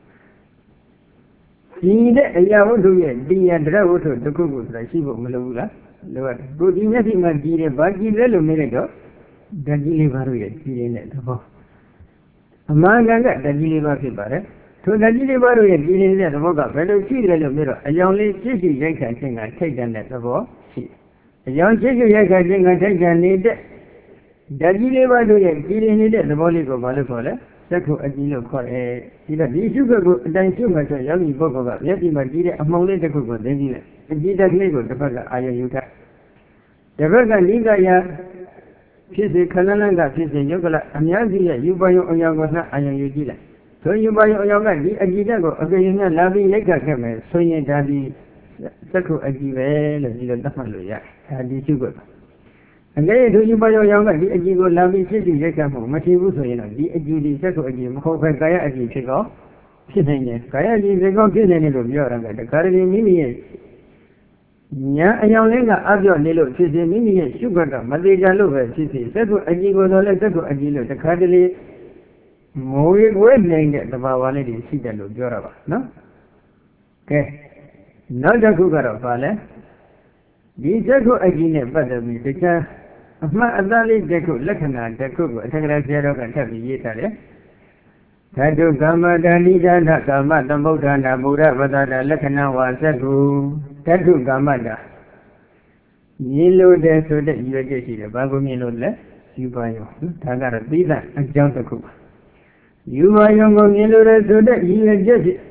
ကြီးတဲ့အရာဝတ္ထုရဲ့တရားတရားဝတ္ထုတစ်ခုခုဆိုတာရှိဖို့မလိုဘူးလားလိုရတယ်ကိုဒီမျက်စိမှာကြီးတယ်ပါကြီးလဲလို့မေးလိုက်တော့ဓာတ်ကြီးလေးပါးရဲ့ကြီးလင်းတဲ့သဘောအမှန်ကန်ကဓာတ်ကြီးလေးပါးဖြစ်ပါတယ်ထိုဓာတ်ကြီးလေးပါးရဲ့ကြီးလင်းတဲ့သဘောကဘယ်လိုရှိတယ်လို့မေးတော့အယောင်လေးရှိရှိရိုက်ခတ်ခြင်းကထိတ်တဲ့သဘောအကြောင်းရှိရှိရိုက်ခတ်ခြင်းကထိုက်ခံနေတဲ့ဓာတ်ကြီးလေးပါးတို့ရဲ့ကြည်လင်နေတဲ့သဘောလေးကိုဘာလို့ခေါ်လဲသက္ကုအကြည်လို့ခေါ်တယ်ဒီတော့ဒီရှုခက်ကိုအတိုင်းရှုမှဆိုယောဂီပုဂ္ဂိုလ်ကမျက်စိမှာကြည့်တဲ့အမှောင်လေးတစ်ခုကိုသိကြည့်လိုက်အကြည်တက်ကလေးကိုတစ်ဖက်ကအာရုံယူထားတစ်ဖက်ကနိဂယဖြစ်စေခဏလန်းကဖြစ်စေယုတ်ကလအများကြီးရဲ့ယူပါယုံအယောင်ကိုနှအာရုံယူကြည့်လိုက်ဆိုယူပါယုံအယောင်ကဒီအကြည်တက်ကိုအကြိမ်နဲ့လာပြီးရိုက်ခတ်ခဲ့မယ်ဆိုရင်ဒါဒီသက္ကုအကြည်ပဲလို့ဒီလိုသတ်မှတ်လို့ရတယ်ဒါဒီရှုခွက်အကယ်၍သူယူပါယုံရောကဒီအကြည်ကိုလာပြီးဖြစ်စီရိုက်ခတ်မှုမဖြစ်ဘူးဆိုရင်တော့ဒီအကြည်ဒီသက္ကုအကြည်မဟုတ်ဘဲကာယအကြည်ဖြစ်တော့ဖြစ်နိုင်တယ်ကာယအကြည်ဖြစ်တော့ဖြစ်နေတယ်လို့ပြောရတာတခါတည်းမိမိရဲ့ညာအယောင်လေးကအပြော့နေလို့ဖြစ်စီမိမိရဲ့ရှုခွက်ကမသေးကြလို့ပဲဖြစ်စီသက္ကုအကြည်ကိုတော့လည်းသက္ကုအကြည်လို့တခါတည်းမိုးရွေးဝဲနေတဲ့တဘာဝလေးတွေရှိတယ်လို့ပြောတာပါနော်ကဲနောက်တစ်ခုကတော့ပါလဲဒီသက္ကုအကြည်နဲ့ပတ်သက်ပြီးတခြားအမှတ်အသားလေးတစ်ခုလက္ခဏာတစ်ခုကိုအထက်ကရာဆရာတော်ကထပ်ပြီးရေးထားတယ်ဓာတုကာမတဏိဒါနကာမသမုဋ္ဌာနာဘုရားပတ္တလက္ခဏာဝါသက္ကုဓာတုကာမတာမြင်လို့တဲ့ဆိုတဲ့ရွေချက်ရှိတယ်ဘာကိုမြင်လို့လဲယူပါယုံဒါကတော့သီးသန့်အကြောင်းတစ်ခုပါယူပါယုံကိုမြင်လို့တဲ့ဆိုတဲ့ရွေချက်ရှိ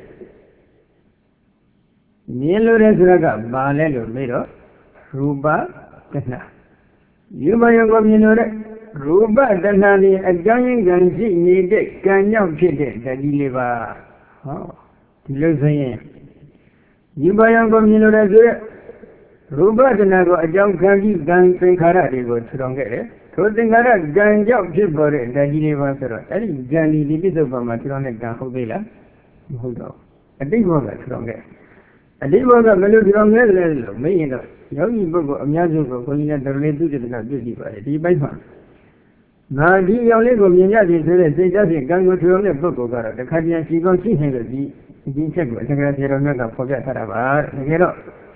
မြင်လို့တဲ့ဆိုတာကဘာလဲလို့မေးတော့ရူပတဏှာယူပါယုံကိုမြင်လို့တဲ့ရူပတဏှာဒီအကြောင်းရင်းကံရှိနေတဲ့ကံကြောင့်ဖြစ်တဲ့ဓာတ်ကြီးလေးပါဟောဒီလိုဆိုရင်ယူပါယုံကိုမြင်လို့တဲ့ဆိုတဲ့ရူပတဏှာကိုအကြောင်းခံပြီးကံသင်္ခါရတွေကိုထူထောင်ခဲ့တယ်ထိုသင်္ခါရကံကြောင့်ဖြစ်ပေါ်တဲ့ဓာတ်ကြီးလေးပါဆိုတော့အဲ့ဒီကံဒီဒီပြစ္ဆုတ်ပါမှာထူထောင်တဲ့ကံဟုတ်သေးလားမဟုတ်တော့အတိတ်ဘဝကထူထောင်ခဲ့အတိတ်ဘဝကဘယ်လိုထူထောင်ခဲ့လဲလို့မေးရင်တော့ယောဂီပုဂ္ဂိုလ်အများစုကိုဘုန်းကြီးကတော်လေးသူတည်တာပြည့်စုံပါတယ်ဒီပိုင်းမှာငါဒီရောင်လေးကိုမြင်ရပြီဆိုတဲ့စိတ်ဓာတ်ဖြင့်ကံကိုထူထောင်တဲ့ပုဂ္ဂိုလ်ကတော့တခါတည်းရှိကောင်းရှိနေလို့ဒီဒီချက်ကိုအထက်ကဆရာတော်မြတ်ကဖော်ပြထားတာပါတကယ်တော့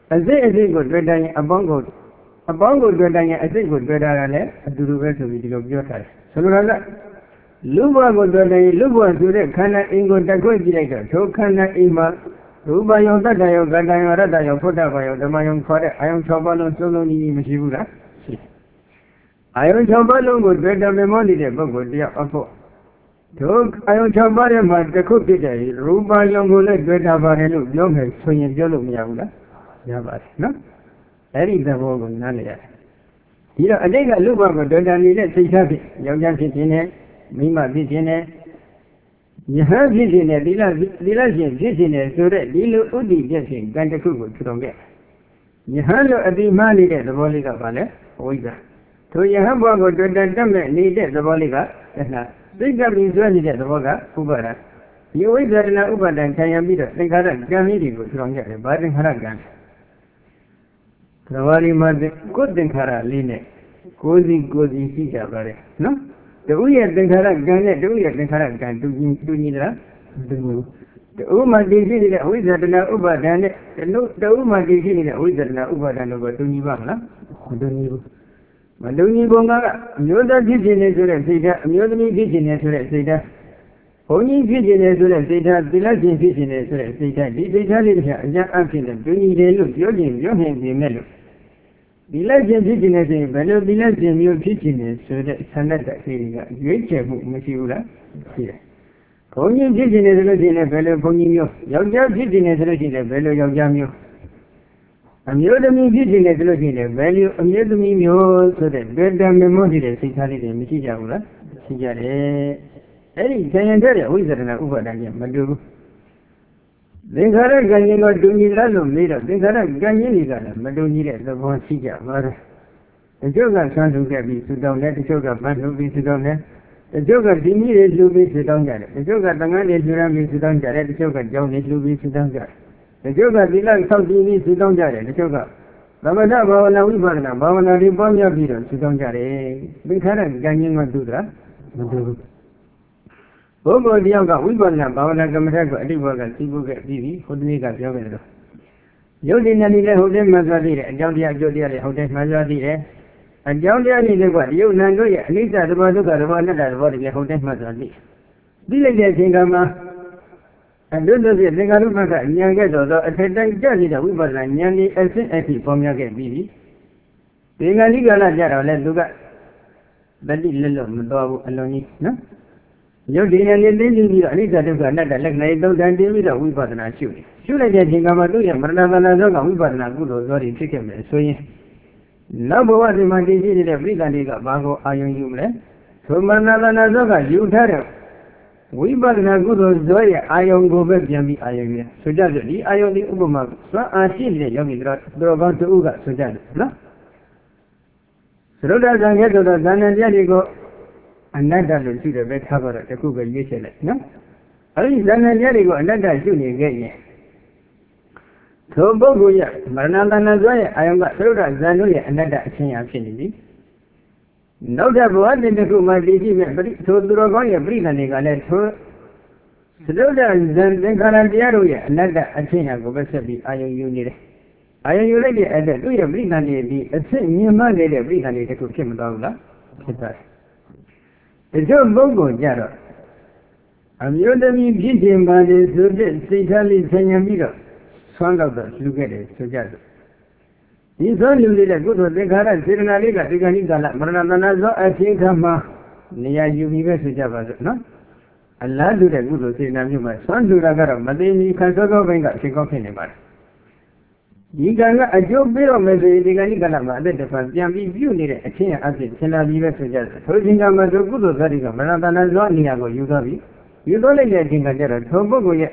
အစိတ်အစိတ်ကိုတွေ့တိုင်းအပေါင်းကိုအပေါင်းကိုတွေ့တိုင်းအစိတ်ကိုတွေ့တာလည်းအတူတူပဲဆိုပြီးဒီလိုပြောထားတယ်ဆိုလိုတာကလူဘဝကိုတွေ့တိုင်းလူဘဝဆိုတဲ့ခန္ဓာအင်းကိုတက်ခွင့်ကြည့်လိုက်တော့ထိုခန္ဓာအင်းမှာရူပယုံတတ္တယုံကတ္တယုံရတ္တယုံဖုဒ္ဓဘာယုံဓမ္မယုံခေါ်တဲ့အာယုံ၆ပါးလုံးစုံလုံးကြီးမရှိဘူးလားရှိအာယုံ၆ပါးလုံးကိုတွေ့တယ်မောနေတဲ့ပုဂ္ဂိုလ်တယောက်အဖို့တို့အာယုံ၆ပါးထဲမှာတစ်ခုဖြစ်တဲ့ရူပယုံကိုလည်းတွေ့တာပါတယ်လို့ပြောမယ်ဆိုရင်ပြောလို့မရဘူးလားရပါတယ်နော်အဲ့ဒီသဘောကိုနားလည်ရတယ်ဒီတော့အတိတ်ကလူဘဝကိုတွေ့တယ်နေတဲ့စိတ်ထားဖြစ်ယောက်ျားဖြစ်ခြင်းနဲ့မိန်းမဖြစ်ခြင်းနဲ့ယဟန်ဖြစ်ခြင်းနဲ့သီလသီလရှင်ဖြစ်ခြင်းနဲ့ဆိုတဲ့ဒီလိုဥတည်ပြည့်ခြင်းကံတစ်ခုကိုထူထောင်ခဲ့ယဟန်လိုအတိမနေတဲ့သဘောလေးကဘာလဲဝိဇ္ဇာထိုယဟန်ဘဝကိုတွေ့တယ်တက်မဲ့နေတဲ့သဘောလေးကတဏှာသိက္ခာပြီးဆွဲနေတဲ့သဘောကဥပါဒဒီဝိဇ္ဇာတဏှာဥပါဒံခံရပြီးတော့သင်္ခါရကံလေးတွေကိုထူထောင်ခဲ့တယ်ဘာသင်္ခါရကံသဘာဝမှာကိုယ်သင်္ခါရလေးနဲ့ကိုယ်စီကိုယ်စီရှိကြပါတယ်နော်တူရဲ့သင်္ခါရကံနဲ့တူရဲ့သင်္ခါရကံတူညီတူညီလားတူညီတူမှတည်ရှိနေတဲ့အဝိဇ္ဇာတဏှာဥပါဒံနဲ့တူမှတည်ရှိနေတဲ့အဝိဇ္ဇာတဏှာဥပါဒံတို့ကတူညီပါမလားမတူညီဘူးမတူညီပုံကအမျိုးသားဖြစ်ခြင်းနဲ့ဆိုတဲ့စိတ်ဓာတ်အမျိုးသမီးဖြစ်ခြင်းနဲ့ဆိုတဲ့စိတ်ဓာတ်ဘုန်းကြီးဖြစ်ခြင်းနဲ့ဆိုတဲ့စိတ်ဓာတ်သီလရှင်ဖြစ်ခြင်းနဲ့ဆိုတဲ့စိတ်ဓာတ်ဒီစိတ်ဓာတ်လေးတွေကအကျဉ်းအဖြစ်နဲ့တူညီတယ်လို့ပြောခြင်းပြောနေပြီမဲ့လို့ဒီလက်ရှင်ဖြစ်ခြင်းနဲ့ဆိုရင်ဘယ်လိုဒီလက်ရှင်မျိုးဖြစ်ခြင်းနဲ့ဆိုတဲ့ဆန္ဒတက်ကလေးကရွေးချယ်မှုမရှိဘူးလားရှိတယ်။ဘုန်းကြီးဖြစ်ခြင်းနဲ့ဆိုလို့ရှိရင်ဘယ်လိုဘုန်းကြီးမျိုးယောက်ျားဖြစ်ခြင်းနဲ့ဆိုလို့ရှိရင်ဘယ်လိုယောက်ျားမျိုးအမျိုးသမီးဖြစ်ခြင်းနဲ့ဆိုလို့ရှိရင်ဘယ်လိုအမျိုးသမီးမျိုးဆိုတဲ့ဒေတာမေမောတဲ့စိတ်ထားလေးတွေမရှိကြဘူးလားရှိကြတယ်။အဲ့ဒီဉာဏ်တဲ့ဝိဇ္ဇာတနာဥပါဒံကမတူဘူးသင်္ခါရကံရင်တော့တူညီလားလို့မေးတော့သင်္ခါရကံရင်တွေကလည်းမတူညီတဲ့သဘောရှိကြပါတယ်။တချို့ကဆန်းထုခဲ့ပြီးသုတောင်းတယ်တချို့ကပန်းထုပြီးသုတောင်းတယ်တချို့ကဒီနည်းတွေလှူပြီးသုတောင်းကြတယ်တချို့ကတန်ခါးတွေလှူရပြီးသုတောင်းကြတယ်တချို့ကကြောင်းတွေလှူပြီးသုတောင်းကြတယ်တချို့ကသီလဆောက်တည်ပြီးသုတောင်းကြတယ်တချို့ကသမထဘာဝနာဝိပဿနာဘာဝနာတွေပွားများပြီးတော့သုတောင်းကြတယ်သင်္ခါရကံရင်ကတူတာမတူဘူးဘုဂ္ဂိုလ်တယောက်ကဝိပဿနာဘာဝနာကမ္မထကိုအတိတ်ဘကသိဖို့ခဲ့ပြီးပြီဟိုတနေ့ကပြောခဲ့တယ်လို့ယုတ်တိနဲ့ဒီလည်းဟုတ်တယ်မှတ်သွားသေးတယ်အကြောင်းတရားအကျိုးတရားတွေဟုတ်တယ်မှတ်သွားသေးတယ်အကြောင်းတရားတွေလည်းကယုတ်နံတို့ရဲ့အနိစ္စသဘောဒုက္ခသဘောအနတ္တသဘောတွေဟုတ်တယ်မှတ်သွားသေးသိလိုက်တဲ့အချိန်ကမှအတုတ္တဖြစ်သင်္ခါရုပ္ပကဉာဏ်ကဲ့သို့သောအထက်တိုင်းကြနေတဲ့ဝိပဿနာဉာဏ်ကြီးအစစ်အထိပေါ်များခဲ့ပြီးပြီဒီကနေ့ကလာကြတော့လေသူကတတိလက်လို့မတော်ဘူးအလုံးကြီးနော်ယုတ်ဒီနဲ့နေသိပြီးတော့အနိစ္စဒုက္ခအနတ္တလက္ခဏာတွေသုံးတန်တင်ပြီးတော့ဝိပဿနာရှုတယ်ရှုလိုက်တဲ့အချိန်ကမှသူ့ရဲ့မရဏသနာသောကဝိပဿနာကုသိုလ်သောတွေဖြစ်ခဲ့မယ်ဆိုရင်နောက်ဘဝဒီမှာတည်ရှိနေတဲ့ပြိတ္တန်တွေကဘာကိုအာယုံယူမလဲဆိုမရဏသနာသောကယူထားတဲ့ဝိပဿနာကုသိုလ်သောရဲ့အာယုံကိုပဲပြန်ပြီးအာယုံရဆိုကြတယ်ဒီအာယုံဒီဥပမာစွမ်းအားရှိနေတဲ့ယောဂီတို့တော်ကောင်းတူကဆိုကြတယ်နော်သရုပ်တဇံရဲ့တော်သောဇာဏတရားတွေကိုအနတ္တလို့ရှိတယ်ပဲထားပါတော့တခုပဲရွေးချယ်လိုက်နော်အဲဒီဇာဏတရားတွေကိုအနတ္တရှုနေခဲ့ရင်ထိုပုဂ္ဂိုလ်ရဲ့မရဏတဏ္ဍဇောရဲ့အာယုံကသရုပ်တဇံတို့ရဲ့အနတ္တအချင်းအဖြစ်နေပြီနောက်တဲ့ဘဝတည်းတစ်ခုမှတည်ရှိမဲ့ပရိထိုသူတော်ကောင်းရဲ့ပြိဋ္ဌာန်တွေကလည်းထိုသရုပ်တဇံသင်္ခါရတရားတို့ရဲ့အနတ္တအချင်းအကိုပဲဆက်ပြီးအာယုံယူနေတယ်အာယုံယူလိုက်တဲ့အဲ့တဲ့သူ့ရဲ့ပြိဋ္ဌာန်တွေဒီအစစ်မြင်မှနေတဲ့ပြိဋ္ဌာန်တွေတစ်ခုဖြစ်မသွားဘူးလားဖြစ်သွားတယ်တချို့ပုဂ္ဂိုလ်ကြတော့အမျိုးသမီးဖြစ်ခြင်းပါလေဆိုတဲ့စိတ်ထားလေးဆင်ញံပြီးတော့ဆွမ်းတော့တော့လူခဲ့တယ်ဆိုကြတယ်ဒီဆွမ်းလူလေးတဲ့ကုသိုလ်သင်္ခါရစေတနာလေးကဒီကနေ့ကလာမရဏတဏဇောအဖြစ်ခမှာနေရာယူပြီးပဲဆိုကြပါစို့နော်အလားတူတဲ့ကုသိုလ်စေတနာမျိုးမှာဆွမ်းလူတာကတော့မသိမီခံစောသောဘိုင်းကအဖြစ်ကောင်းဖြစ်နေပါတယ်ဒီကံကအကျိုးပေးတော့မယ်ဆိုရင်ဒီကနေ့ကလာမှာအသက်တစ်ဖန်ပြန်ပြီးပြုနေတဲ့အချင်းအဖြစ်ဆင်လာပြီးပဲဆိုကြတယ်ထိုချိန်ကမှဆိုကုသိုလ်သတ္တိကမရဏတဏဇောနေရာကိုယူသွားပြီးယူသွားလိုက်တဲ့အချိန်ကကျတော့ထိုပုဂ္ဂိုလ်ရဲ့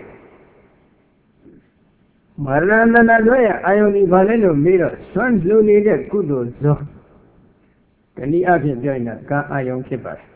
မရဏတဏဇောရဲ့အာယုန်ဒီဘာလဲလို့မေးတော့ဆွမ်းလူနေတဲ့ကုသိုလ်ဇောတနည်းအားဖြင့်ပြောရင်ကံအာယုန်ဖြစ်ပါတယ်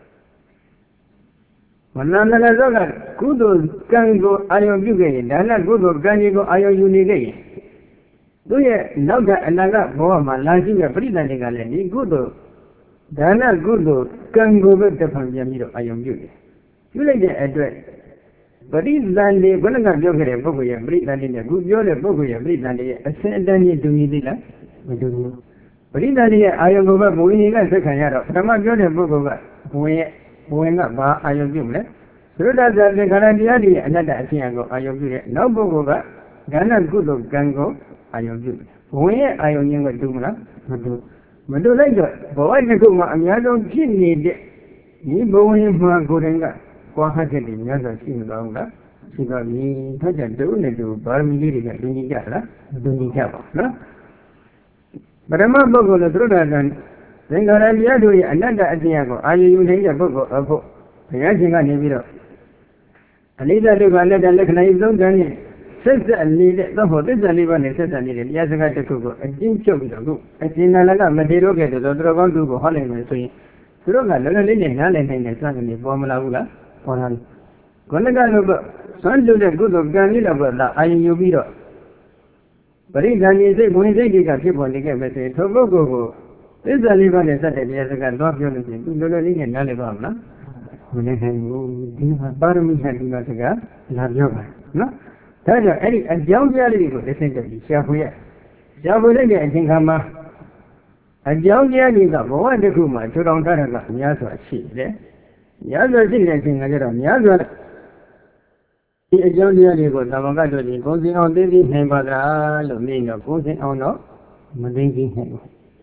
မရဏတဏဇောကကုသိုလ်ကံကိုအာယုန်ပြုခဲ့ရင်ဒါနဲ့ကုသိုလ်ကံကြီးကိုအာယုန်ယူနေခဲ့ရင်သူရဲ့နောက်တဲ့အနာဂတ်ဘဝမှာလာရှိတဲ့ပြိဋ္ဌာန်တွေကလည်းဒီကုသိုလ်ဒါနကုသိုလ်ကံကိုပဲတစ်ဖန်ပြန်ပြီးတော့အာယုံပြုတယ်ပြုလိုက်တဲ့အတွက် Britandi, Gunanga Jogre, Boguya, Britandi, Gujole, Boguya, Britandi, Ascendani to Nidilla. Britandi, I am over Buini and Second, Sama Jole Bogoga, when up, I am Jumle. So that the Garandiadi, another Asiago, I am Jule, no Bogoga, Gana good of Gango, I am Jule. Where I am younger Dumla, Madulaga, boy, I don't need it. You go in for a good Quahati, another thing longer. She got me touch and do it to Barmiri, Dunigala, Dunikaba. But I'm not going to do that. Then Garandia do another Asiago. Are you using a book of book? The Asian video. And either do another Lekna don't done it. Says and need the hotel is a liver and says I needed Yazaka to go. I didn't show me the book. I think Nala, Madero get the other one to go holiday and say, Suroga, Lily, and Allen and Sunday, Formula Ula. Gonaga, son to the good of Ganila, I you beat up. But if I say, when they get people on the game, I say, Togo, this is a liver and Saturday, as I got not your thing, to the Lily and Alabama. When I had moved, Barmy had been at a guy, not yoga. No? Tell you, any a young reality would listen to me, Shafuya. Shafuya, I think I'm a young reality, the one the Kuma, to don't tell her, Yasu, she, there. Yasu, I get on Yasu. A young reality was Navagato, goes on the name of the Lumina, goes on no, Madinki him.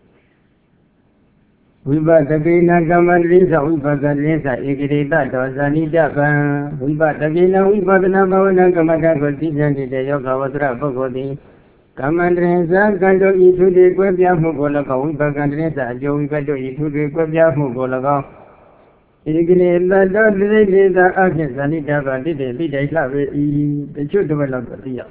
We bought the Vina Gamarisa, we bought the Lisa, Igita, Zanita, we bought the Vina, we bought the number one Gamaka, teacher, the Yoga was Rapogodi. Commander, Gando, eat to the Guabia Mugolaga, we bought Gandresa, Joe, we got to eat to the Guabia Mugolaga. Igita, the Agnes, Zanita, did it, did it, love it, the children of the Ria.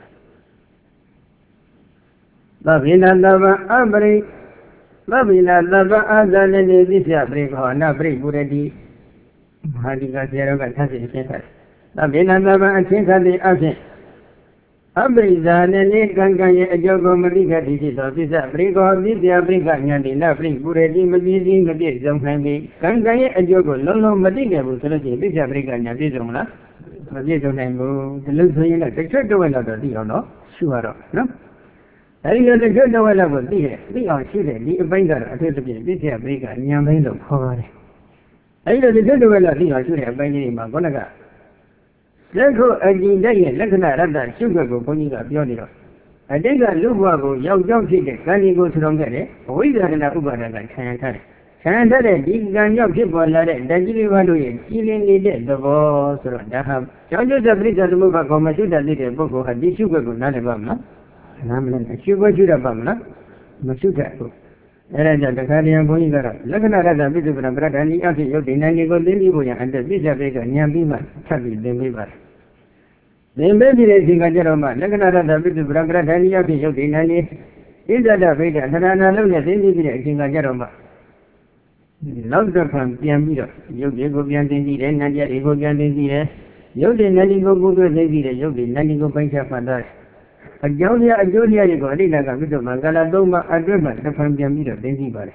La Vina Lava, Abri. Lavina Lava Azan this break or not break Buredi Hadiga Zero Tassi. Lavina Lava and Since the Asin Abrizan and Ganga Jogo Mariga digital visa break or this Abriga Yandina bring Buredi Medizi Medi Zamhandi Ganga Jogo Lolo Madiga Busology this Abriga Yandizumla Madizo Namo the Lucian picture to another deal no sure no. I got a good level of the we are shooting the binder at the this Abriga and Yamino Hori. I got a good level of the are shooting a binding in Magonaga. Let's go again, let's not have that sugar go pony up Yonio. I think that Lubago, young young chicken, can you go to Longere? We got an Uber like Santa. Santa, big gun young people let it, then you want to eat, killing it, the boss or Daham. John Joseph Richard Muba Comasuda little book had this sugar go not about, no? And sugar should have bumna, Masuka. And the Canadian Boyga, Lagana, bit of a brother, and the other Yodinanigo, Liliboya, and the Bisabiga, Yambima, Tabi, the Mivar. The embedded in Jeroma, Lagana, bit of brother, and the other Yodinani, is that a big and another thing in Jeroma. Love the from Piamiro, you go beyond the need, and yet you go beyond the need. Yodinani go good, Yodinani go by Father. A Jolia, a Jolia, you got it like a bit of Mangala Doma, a German, the Family, Benzi Bar.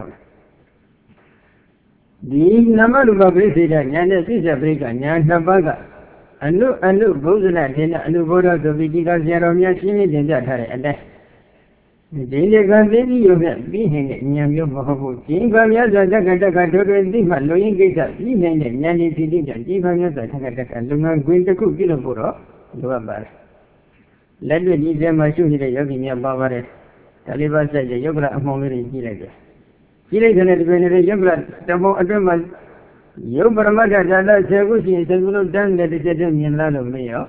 The Namaruba President, and the Sisa Breaker, and Nabaga. And look, and look, goes and I know what of the Vidiga Jeromia, she in that and that. The daily Gandhi, you have been in Yamio Mahabu, Jingamias, and Dagaka, and Dima, Loing Gata, even in Yanni City, and Jimamias, and Lunga, going to cook Gilaburo, Luabar. Let me give them my shoe here, Yogi Bavare. Taliban said the Yoga among the Gilead. Gilead and the Yoga, the more adremal. Yobaramaga, Segusi, the little done that is in Lano Mayo.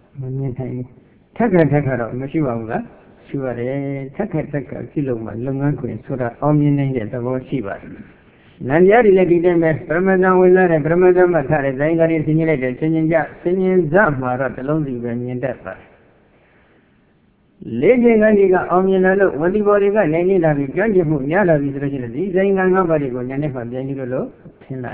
Taka Taka, Mashiva, Shiva, Taka Taka, Kiloma, Lunga Queen, Sura, Omni, the more Shiva. Nanyari lady them as Ramadan will learn a Ramadan Matari, Zangar is simulated, singing Zamara, alone in that part. Legend Ganiga Omniano, what the body got any of the Ganjamu Yala with Regina, saying nobody go Yanefa Janigolo, Tina.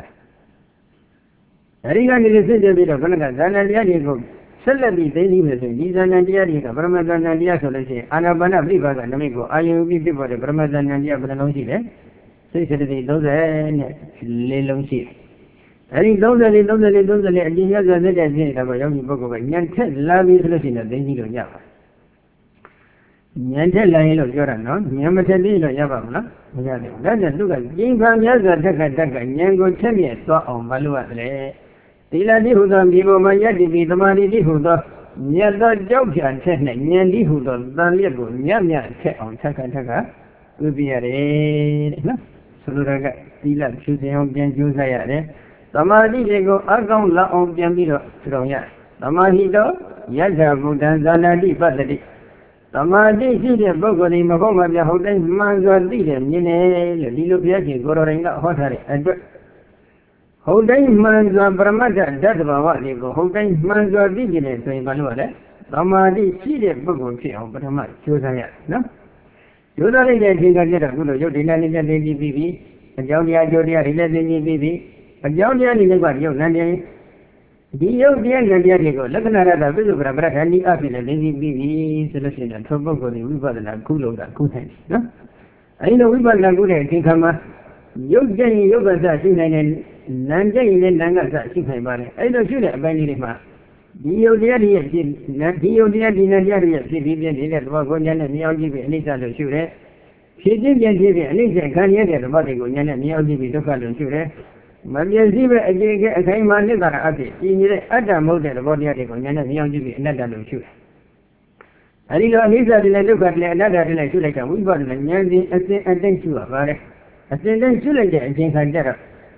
Arigan is a bit of Ganaga, Zanadiago, Celebrity, they leave us in these Anandiaga, Ramadan and Yasolese, Anabana Riva and Amigo, I will be for the Ramadan and Yabanose, say to the those and Lelong Sheep. အဲဒီသုံးဆယ်လေးသုံးဆယ်လေးသုံးဆယ်လေးအကျဉ်းရစတဲ့တဲ့ခြင်းတော့ယောဂီပုဂ္ဂိုလ်ကဉာဏ်ထက်လာပြီးဆိုလို့ရှိရင်သိသိလို့ရပါဉာဏ်ထက်လာရင်လို့ပြောတာနော်ဉာဏ်မထက်သေးလို့ရပါမလားမရသေးဘူးဒါကြောင့်သူကကျင့်ခံများစွာတက်ကတက်ကဉာဏ်ကိုချက်မြက်သွားအောင်မလုပ်ရတယ်သီလတိဟုသောဒီပေါ်မှာယတ္တိပိသမာဓိတိဟုသောမြတ်သောကြောက်ဖြာထက်နဲ့ဉာဏ်တိဟုသောတန်လျက်ကိုမြတ်မြတ်ထက်အောင်ထက်ကထက်ကပြုပြရတယ်တဲ့နော်ဆိုလိုတာကသီလဖြူစင်အောင်ပြန်ကြိုးစားရတယ်သမာဓိတွေကိုအကောင်းလောက်အောင်ပြန်ပြီးတော့ထူထောင်ရတယ်သမာဓိတော့ယတ္ထဗုဒ္ဓံဇာနာတိပတ္တိသမာဓိရှိတဲ့ပုဂ္ဂိုလ်ဒီမဟုတ်မှပြဟုတ်တိုင်းမှန်စွာသိတယ်မြင်တယ်လို့ဒီလိုဘုရားရှင်ကိုယ်တော်တိုင်ကဟောထားတဲ့အတွက်ဟုတ်တိုင်းမှန်စွာပရမတ္ထဓာတ်တဘာဝတွေကိုဟုတ်တိုင်းမှန်စွာသိကြတယ်ဆိုရင်ဘာလို့လဲသမာဓိရှိတဲ့ပုဂ္ဂိုလ်ဖြစ်အောင်ပထမကြိုးစားရနော်ကြိုးစားလိုက်တဲ့အချိန်ကပြတော့ခုလိုရုပ်ဒိဋ္ဌိနဲ့သိပြီးပြီးပြီးအကြောင်းတရားအကျိုးတရားတွေလည်းသိပြီးပြီးပြီးအကြောင်းတရားတွေကရုပ်နံတရားဒီယုတ်တရားနဲ့တရားတွေကိုလက္ခဏာရတာပြစ္ဆုပ္ပရပရဌာနီအဖြစ်လည်းသိပြီးပြီးပြီးဆိုလို့ရှိရင်ထိုပုဂ္ဂိုလ်ဒီဝိပဿနာကုလို့တာကုနိုင်တယ်နော်အဲဒီလိုဝိပဿနာကုတဲ့အချိန်ခါမှာယုတ်ကျင်ယုတ်ကစရှိနိုင်တဲ့နာမ်ကျင်လည်းနာမ်ကစရှိနိုင်ပါတယ်အဲဒီလိုရှိတဲ့အပိုင်းလေးတွေမှာဒီယုတ်တရားတွေရဲ့ဖြစ်ဒီယုတ်တရားဒီနာမ်တရားတွေရဲ့ဖြစ်ပြီးပြင်းနေတဲ့သဘောကိုဉာဏ်နဲ့မြင်အောင်ကြည့်ပြီးအနိစ္စလို့ရှုတယ်ဖြစ်ခြင်းပြင်းဖြစ်ပြီးအနိစ္စခံရတဲ့သဘောတွေကိုဉာဏ်နဲ့မြင်အောင်ကြည့်ပြီးဒုက္ခလို့ရှုတယ်မပြည့်စည်ပဲအကျိကအခိုင်အမာနိစ္စရာအဖြစ်ပြင်းနေတဲ့အတ္တမဟုတ်တဲ့သဘောတရားတွေကိုဉာဏ်နဲ့မြင်အောင်ကြည့်ပြီးအနတ္တလို့ရှုတယ်အဲဒီလိုအနိစ္စတွေနဲ့ဒုက္ခတွေနဲ့အနတ္တတွေနဲ့ရှုလိုက်တာဝိပဿနာဉာဏ်စဉ်အစဉ်အတိုင်းရှုရပါတယ်အစဉ်တိုင်းရှုလိုက်တဲ့အချိန်ခါကျတော့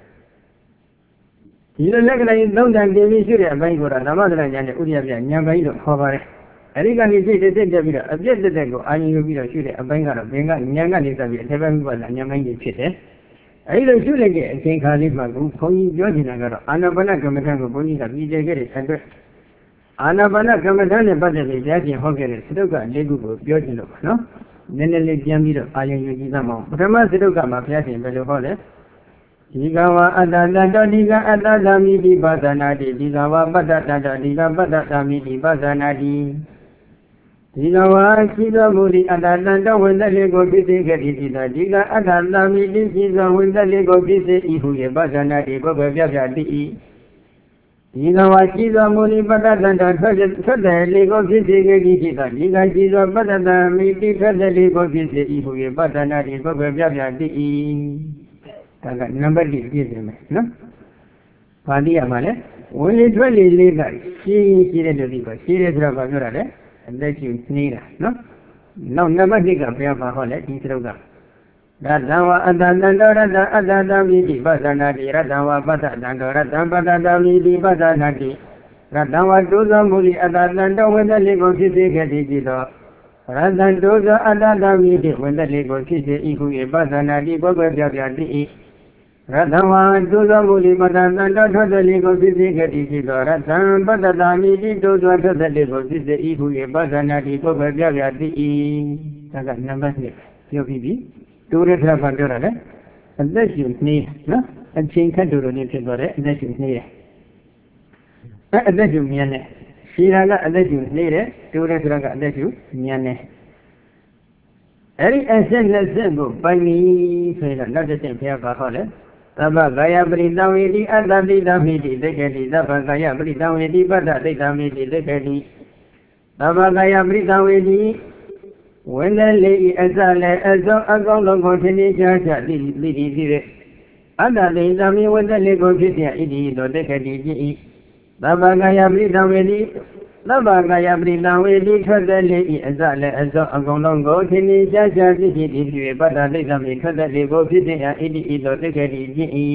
ဒီလိုလက္ခဏာကြီးသုံးတန်တင်ပြီးရှုတဲ့အပိုင်းကိုတော့ဓမ္မသရဉာဏ်နဲ့ဥရိယပြဉာဏ်ပိုင်းလို့ခေါ်ပါတယ်အဲဒီကနေစိတ်တစ်စိတ်တက်ပြီးတော့အပြည့်တက်တဲ့ကိုအာရုံယူပြီးတော့ရှုတဲ့အပိုင်းကတော့ဘင်ကဉာဏ်ကနေစပြီးအထက်ဘက်ဝိပဿနာဉာဏ်ပိုင်းကြီးဖြစ်တယ်အဲဒီလိုရှုလိုက်တဲ့အချိန်ခါလေးမှာဘုန်းကြီးပြောချင်တာကတော့အာနာပါနကမ္မထံကိုဘုန်းကြီးကပြည်ကျခဲ့တဲ့အတွက်အာနာပါနကမ္မထံနဲ့ပတ်သက်ပြီးကြားချင်းဟောခဲ့တဲ့စတုကလေးခုကိုပြောချင်လို့နော်နည်းနည်းလေးပြန်ပြီးတော့အာရုံယူကြည့်သမောင်းပထမစတုကမှာဘုရားရှင်ဘယ်လိုဟောလဲဒီကဝအတ္တတတ္တဒီကအတ္တသမိတိပသနာတိဒီကဝပတ္တတတ္တဒီကပတ္တသမိတိပသနာတိဒီကဝရှိသောမူလီအတ္တတန်တော်ဝင်သက်လေးကိုဖြစ်စေခဲ့သည်သာဒီကအတ္တသမိတိရှိသောဝင်သက်လေးကိုဖြစ်စေ၏ဟု၍ပသနာတိဘုဘပြပြတိ၏ဒီကဝရှိသောမူလီပတ္တတန်တော်ထွက်ထွက်တဲ့လေးကိုဖြစ်စေခဲ့သည်သာဒီကရှိသောပတ္တသမိတိထွက်တဲ့လေးကိုဖြစ်စေ၏ဟု၍ပသနာတိဘုဘပြပြတိ၏ဒါကနံပါတ်၄ပြည့်စုံမယ်နော်။ဘာသိရမှာလဲ။ဝင်လေထွက်လေလေးကရှင်းရှင်းတဲ့လူတွေကရှင်းတယ်ဆိုတော့ဘာပြောတာလဲ။အသက်ကြီးနှီးတာနော်။နောက်နံပါတ်၄ကဘုရားဘာဟောလဲဒီစရုပ်ကရတ္တဝအတ္တတန္တောရတ္တအတ္တတမိတိပသနာတိရတ္တဝပတ္တတန္တောရတ္တပတ္တတမိတိပသနာတိရတ္တဝဒုသောမူလီအတ္တတန္တောဝိတ္တလေးကိုဖြစ်စေခဲ့သည်ကြည်သောရတ္တဒုသောအတ္တတမိတိဝိတ္တလေးကိုဖြစ်စေ၏ဟု၏ပသနာတိပုဂ္ဂိုလ်ပြပြတိ၏ရတ္တဝါဒုသောမူလီပတ္တတန္တောထွက်တဲ့လေးကိုဖြစ်စေခဲ့သည်ကြည်သောရတ္တပတ္တတမိတိဒုသောထွက်တဲ့လေးကိုဖြစ်စေ၏ဟု၏ပသနာတိပုဂ္ဂိုလ်ပြပြတိ၏ဒါကနံပါတ်၄ပြောပြီးပြီတူရထပ်ပြောတာလေအသက်ရှင်နေနော်အချိန်ခက်တူတူနေဖြစ်သွားတယ်အသက်ရှင်နေတယ်အဲအသက်ရှင်မြန်တယ်ရှင်းတာကအသက်ရှင်နေတယ်တူရဆိုတာကအသက်ရှင်မြန်တယ်အဲ့ဒီအဆက်နဲ့ဆက်ကိုပိုင်ပြီဆိုရင်တော့နောက်တစ်ဆင့်ဘုရားကဟောတယ်သဗ္ဗကာယပရိသဝေတိအတ္တတိတမိတိသိက္ခတိသဗ္ဗကာယပရိသဝေတိပတ္တသိက္ခမိတိသိက္ခတိသဗ္ဗကာယပရိသဝေတိဝိနည်းလေးဤအစလည်းအစုံအကောင်းလုံးကိုထင်ထင်ရှားရှားသိသိသိသိတဲ့အတ္တတိတမိဝိနည်းလေးကိုဖြစ်ပြဣတိသောသိက္ခတိဖြစ်၏သဗ္ဗကာယပရိသဝေတိသဗ္ဗကာယပရိသဝေတိထွက်တဲ့လေးဤအစလည်းအစုံအကောင်လုံးကိုထင်ထင်ရှားရှားသိဖြစ်သည်ဖြစ်၍ပတ္တသိက္ခမိထွက်တဲ့လေးကိုဖြစ်ပြဣတိသောသိက္ခတိဖြစ်၏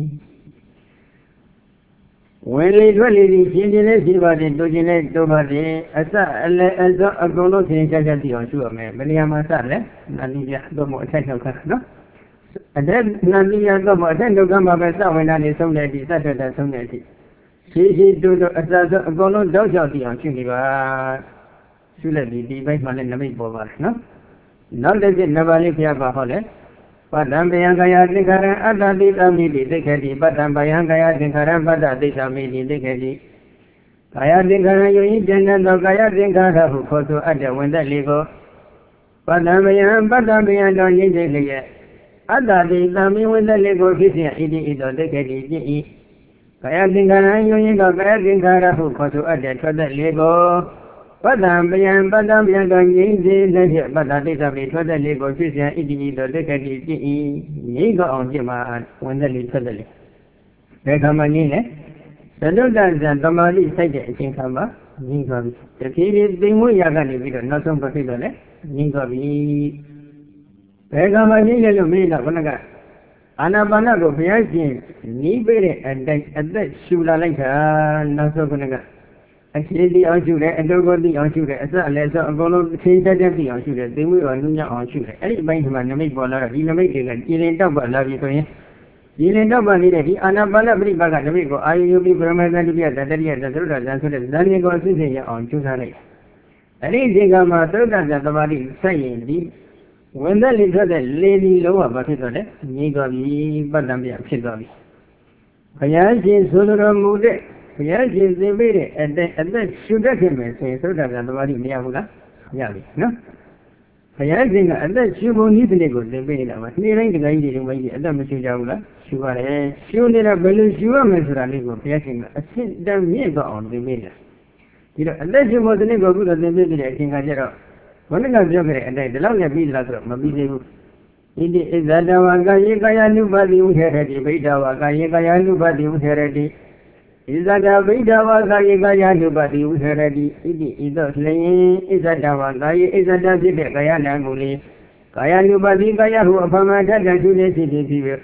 ဝင်လေထွက်လေဒီရှင်းရှင်းလေးရှိပါတယ်တူချင်းလေးတူပါတယ်အစအလဲအစောအကုန်လုံးရှင်းရှားရှားသိအောင်ရှုရမယ်ဘယ်နေရာမှာစလဲနာတိပြတော့မအထက်နှုတ်ခါနော်အထက်နာတိပြတော့မအထက်နှုတ်ခါမှာပဲစဝင်တာနေဆုံးတဲ့ဒီစက်ထွက်တဲ့ဆုံးတဲ့အထိရှင်းရှင်းတူတူအစစောအကုန်လုံးတောက်ချောက်သိအောင်ရှုနေပါရှုလိုက်ဒီဒီဘက်မှာလည်းနမိတ်ပေါ်ပါလားနော်နောက်တစ်ချက်နံပါတ်လေးဖျားပါဟောလဲပတ္တံဘယံကာယသင်္ခါရအတ္တတိသမိတိသိက္ခတိပတ္တံဘယံကာယသင်္ခါရပတ္တသိက္ခမိတိသိက္ခတိကာယသင်္ခါရယုံဤကျမ်းသောကာယသင်္ခါရဟုခေါ်ဆိုအပ်တဲ့ဝင်သက်လေးကိုပတ္တံဘယံပတ္တံဘယံတော်ရင်းသိလျက်အတ္တတိသမိဝင်သက်လေးကိုဖြစ်စေဣတိဣသောသိက္ခတိဖြစ်၏ Kaya tinggalan yung ikaw kaya tinggalan ho koso ade thoda lego. Padam bayan padam bayan don yin di le padam di sabi thoda lego sisian idi do de kadi ti yi go on ji ma wanda li thoda le. Be kama ni le. Saludan san tamali sai de achin kama ni go bi. Teki ni timu ya ga ni bi do no som pa phit do le ni go bi. Be kama ni le lo mi na konaga Anapana go bhayajin ni bere adai adai shula like ha na so konaga actually di aw shu le adogo di aw shu le asa le so akolon thin tat tat di aw shu le thimu wa nu nya aw shu le ai bai ma namai paw la da di namai de ga jilin taw ba la bi so yin jilin taw ba ni de di anapana paripa ga namai ko ayu yobi brahmana dupiya tatariya tatruda zan so le zan ni ko sin sin ya aw chu sa lai ai din ga ma tatruda zan tamari sai yin di When the little lady lower but it on it, Nigabi, Badambia, Chigabi. Payaji, Sodora Mude, Payaji, they made it, and then should have him say so that the body Niavula, Yavi, no? Payaji, and then she won't need to go, they made it. Nearing the guy in my Adam Javula, she was a shoe in a balloon, she was Mesraligo, Paying a sit down near on the made it. You know, unless you was a nigger because they made it, I think I get up. When I got and I love your bill letter, Mabi. It is that our Gaya nobody who had a debate our Gaya nobody who had a Is that a bit our Gaya nobody who had a It is a slaying, is that our Gaya is a dozen Gaya Nanguli. Gaya nobody Gaya who upon my dad and to the city.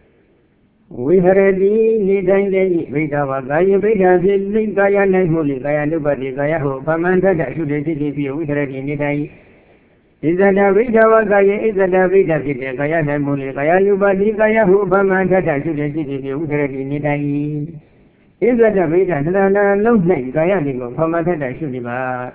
We had a need and day, wait our Gaya, wait as it Gaya Nanguli, Gaya nobody Gaya who upon my dad to the city. We had a day. Is that a Rita Gaya is that a Rita Gaya Namuli, Gaya Lubadi Gaya who Bamanta to the city of Nidai. Is that a Rita no name Gaya Nigo, Pamata Shudiba.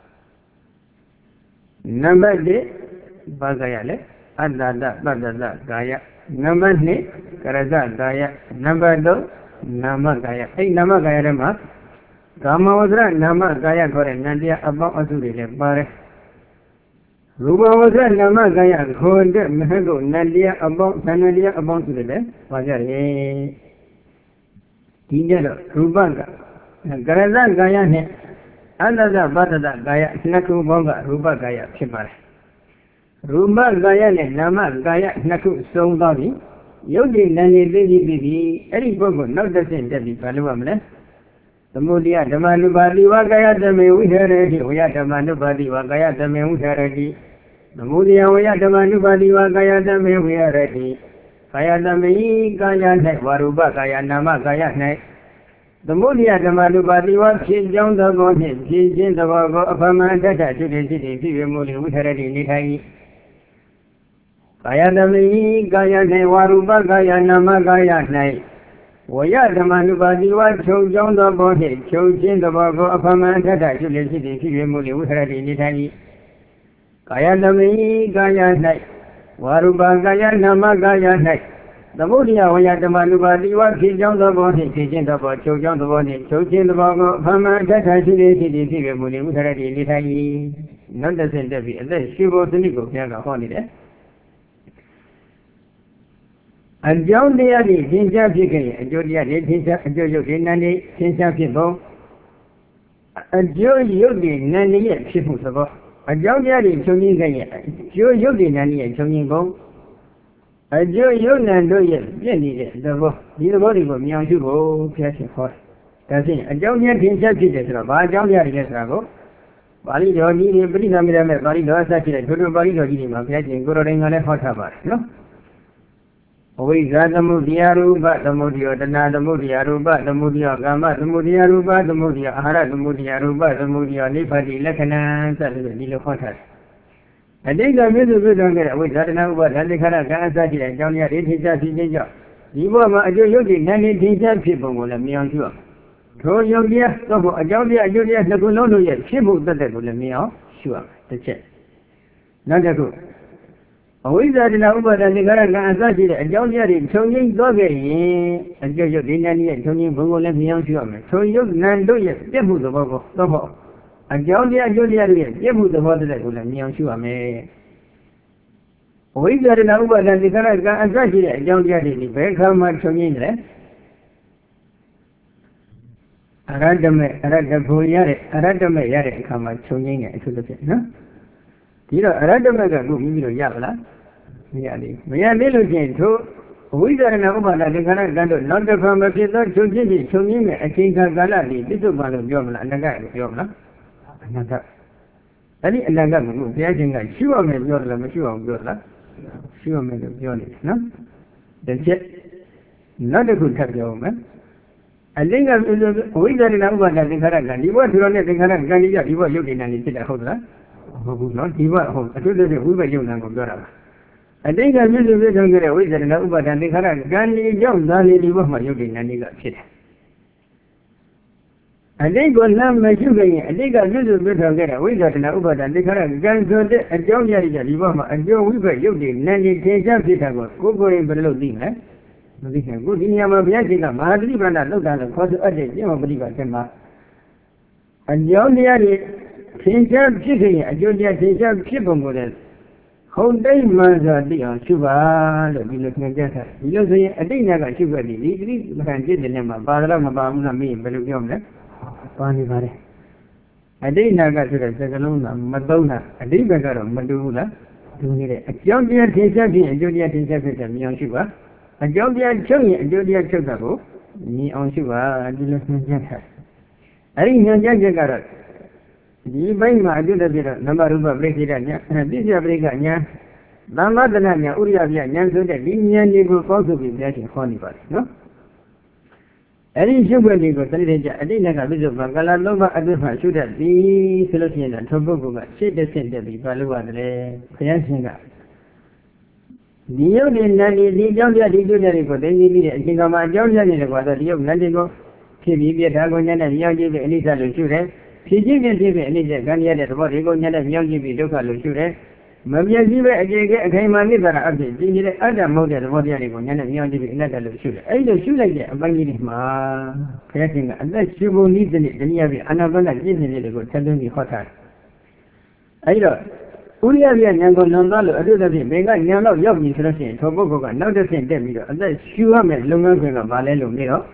Number D Bagayale, Adada Badada Gaya, number Ne, Karaza Gaya, number Do, Nama Gaya, hey Nama Gaya Rama, Gama was Nama Gaya Koran, Nadia about Azuri, Bare. Ruba was a Nama Gaya, Honda, Mehago, Nadia about Sanadia about the left, was a Tijero, Rubanga, Garaza Gaya, another Badada Gaya, Naku Bonga, Ruba Gaya, Chipar. Ruba Gaya, Nama Gaya, Naku Songavi, Yogi Nani Baby Baby, Eddie Bogo, not the same Debbie Paluamle. The Mudia, the Manubadi, Wagaya, the May we heard it, we are the Manubadi, Wagaya, the May we heard it. The Mudia, we are the Manubadi, Wagaya, the May we are ready. Kaya the May, Gaya, Waruba, Gaya, Nama, Gaya, the Mudia, the Manubadi, was killed down the morning, killed in the Wago of a man that to the city, Muli, we heard it in Italy. Kaya the May, Gaya, Waruba, Gaya, Nama, Gaya, Waya the Manubadi was so down the body, chosen the Bago of a man that I should listen to Muli, we heard in Italy. Gaya the May, Gaya night, Waruba Gaya, Nama Gaya night. The Mudia, Waya the Manubadi was killed down the body, chosen the body, chosen the body, chosen the Bago of a man that I should listen to Muli, we heard in Italy. Not the same Debbie, and then she was the Nico, Piaga holiday. And John the Adi, Tinja Piki, and Julia did Tinja, and Jojo Nani, Tinja Pipo, and Joe Yogi Nani, Shipuso, and John the Adi, Chonging Gaya, Joe Yogi Nani, and Chonging Go, and Joe Yonan Doya, Jenny, the book, the body of Mianjugo, Piashi Horse. That's it, and John Yan Tinja Piki, by John the Adi Gastrago, Bali Jogi, Brinamida, Bali Dosa, Good Bali Jogi, Piachi, Guru and Hot no? We got the Mudiaru, but the Mudio, the Nada Mudiaru, but the Mudia Gama, the Mudiaru, but the Mudia Hara, the Mudiaru, but the Mudia Lipati, Lacanan, and the Dilo Hotas. I think the music we don't get with that now, but the Karakan, and Johnny did his job. You were Yogi, Nanny teacher people will have me on tour. So Yogia, so Jogia, Julia, the Gulono yet, she moved the devil in me off, sure, the check. Not a good. We got in over and the Garagan, and Jonia did Tony Doggy, and Jojo Dinani and Tony Bungo and me on tour. So you Nando yet, Jebu the Bogo, the Bo. And Jonia, Julia, Jebu the water that will have me on tour. We got in over and the Garagan, and Jonia did very come much on in there. Aradame, Aradapo Yare, Aradame Yare, come on, Chonging and to the pit, no? Did Aradamaga go me to Yabla? Yali. We are little gentle. We are an Obama, the Canada, not the farmer, Chonging, Chonging, a king of Galati, little one of Yomla, and the guy of Yomla. Another. Any another move, the agent like Shua made Yola, Shua of Yola. Shua made of Yola, no? The jet, not a good have your man. I think we got an album that the Karagan. You want to run at the Karagan, you were looking at it at Hola. Not you were home. I told you we were young and Gora. I think I used to get on with an album and the Karagan, young, Danny, you were my looking and you got shit. I think when I'm my shooting, I think I used to get on get away that an album and the Karagan, and John Yari, you were my and Joe Weaver, you did, Nanny, take up it. Go going below the eh? Good in Yamabiatica, Madri Branda, look at the cost of a day, Yamabica. And the only other change up chicken, a Georgia change up chicken model. How day mother be on Suba, the village Jetta. You say, a day never sugar, the degree, but I did the name of Balam about me, Belgium. Panivare. A day naga to the Zagaluna, Madonna, a day beggar of Madula. A Georgia change up, a Georgia change up with a young sugar. A Georgia Chungy, a Georgia Chicago, me on Suba, and you listen to I think you're Jagarat. The Baima, I do the bit of number of Brekidania, and this is a Bregania. Lamadania, Uriavia, Yanzo, the Indian Negro also be getting Hornival, no? Any sugar Negro, I didn't have a visit of Bagala, Lova, I don't know, should have been Celestian and Tobago, she descended the Balua, the Piansinga. The Union Nanny, the Georgia dictionary for the Indian of my Georgia in the water, the Nandigo, T V, Tagoyan, and Yogi, Elisa Luchure, P G, Elisa Ganya, the Bodigo, and Yogi, Luca Luchure, Mabia, a came on liver of the other model, the Bodigo, and Yogi, another Luchure. I just shoot like that, banging ma, cracking, unless you will need the Yavi, and I'm going to give it, telling me hotter. I don't. Uriavia Yango Nandalo, a little bit, Mega Yano Yogi, Tobogo, not the same day, unless you are a longer Valelo Miro.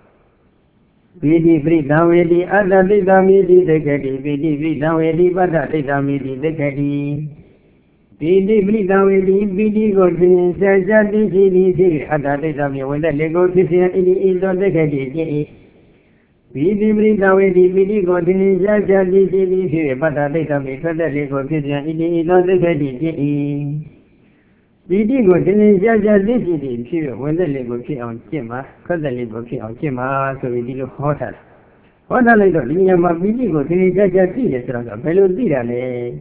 Vidi free down with the other Lidamidi, the Gedi, Vidi free down with the Bada Lidamidi, the Gedi. Vidi free down with the Vidi Godin, Sajadi, Gidi, other Lidami, when the Lego Christian is on the Gedi. Vidi free down with the Vidi Godin, Sajadi, Gidi, Bada Lidami, for the Lego Christian is on the Gedi. Vidi Godin, Sajadi, Gidi, when the Lego Key on Kima, for the Lego Key on Kima, so we did a hotel. What a little Yama Vidi Godin, Sajadi, Beludira.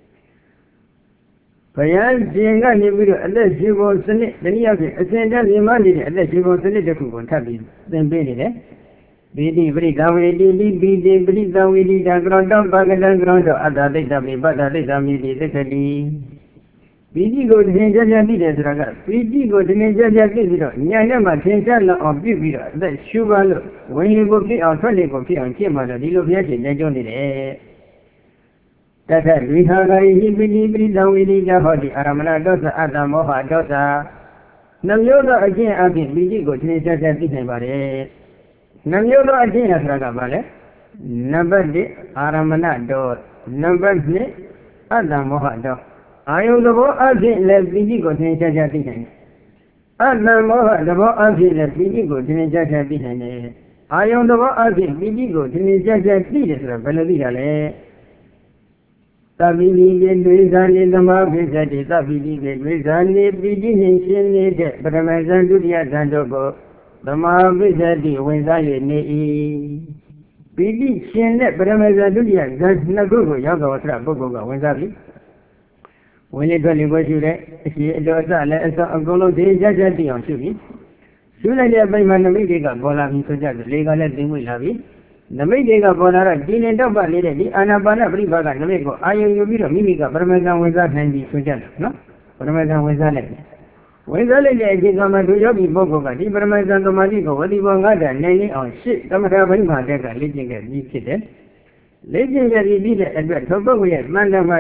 Payan, Jenga, unless you will send it, then you have to send us the money, unless you will send it to Kuntabi, then be it. Bidi, Bidi, Bidi, Bidi, Bidi, Bidi, the ground of Bagadan ground of other data, but the data midi, the Kadi. Bidi go to Ninja Leaders, Raga, Bidi go to Ninja Leaders, Yanama, Tinsala of Bibida, the Sugar, when you go to our twenty copy on Kima, the Diloviati, they don't need it. That we have a Bidi, the Willy, the Hodi, Aramana, Dosa, Adamoha, Dosa. Namyoda again, I mean, Bidi go to Ninja Leaders. Namyoda again, as Ragabale. Number the Aramana door. Number the Adamoha door. I am the boy of the left Vidigo to Ninja behind. Adamoha, the boy of the left Vidigo to Ninja behind. I am the boy of the Vidigo to Ninja behind. Belovile. Tabili, the Rizani, the Margaret, Tabili, the Rizani, Bidi, but Amazon to the Azandogo. The Margaret, when I need Bidi, Shin, but Amazon to the Azandogo, Yago, Trabogo, when I when you go to the she does a golo de Jajati on Sugi. Soon I have by Manamiga Bola in Soja, legal as they will have it. The Mediga Bola, Din and Daba Lady, Anabana Bribaga, Namego, I am your Mimiga, Parmesan with that handy Soja, no? Parmesan with that. When the lady is on my Yogi Bogoga, Parmesan to Madigo, what do you want? Nanny on shit, come have him, living at these kids. Legendary leader at the Togo, we have Mandama,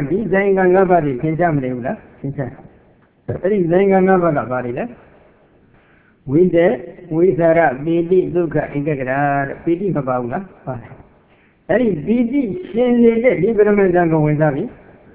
Zanga, Kinsam, Sinsa. That is Zanga Barilla. with the with the Bidi Duka Ingagara, Bidi Babanga. Any Bidi Shin Liberman Zango Windavi.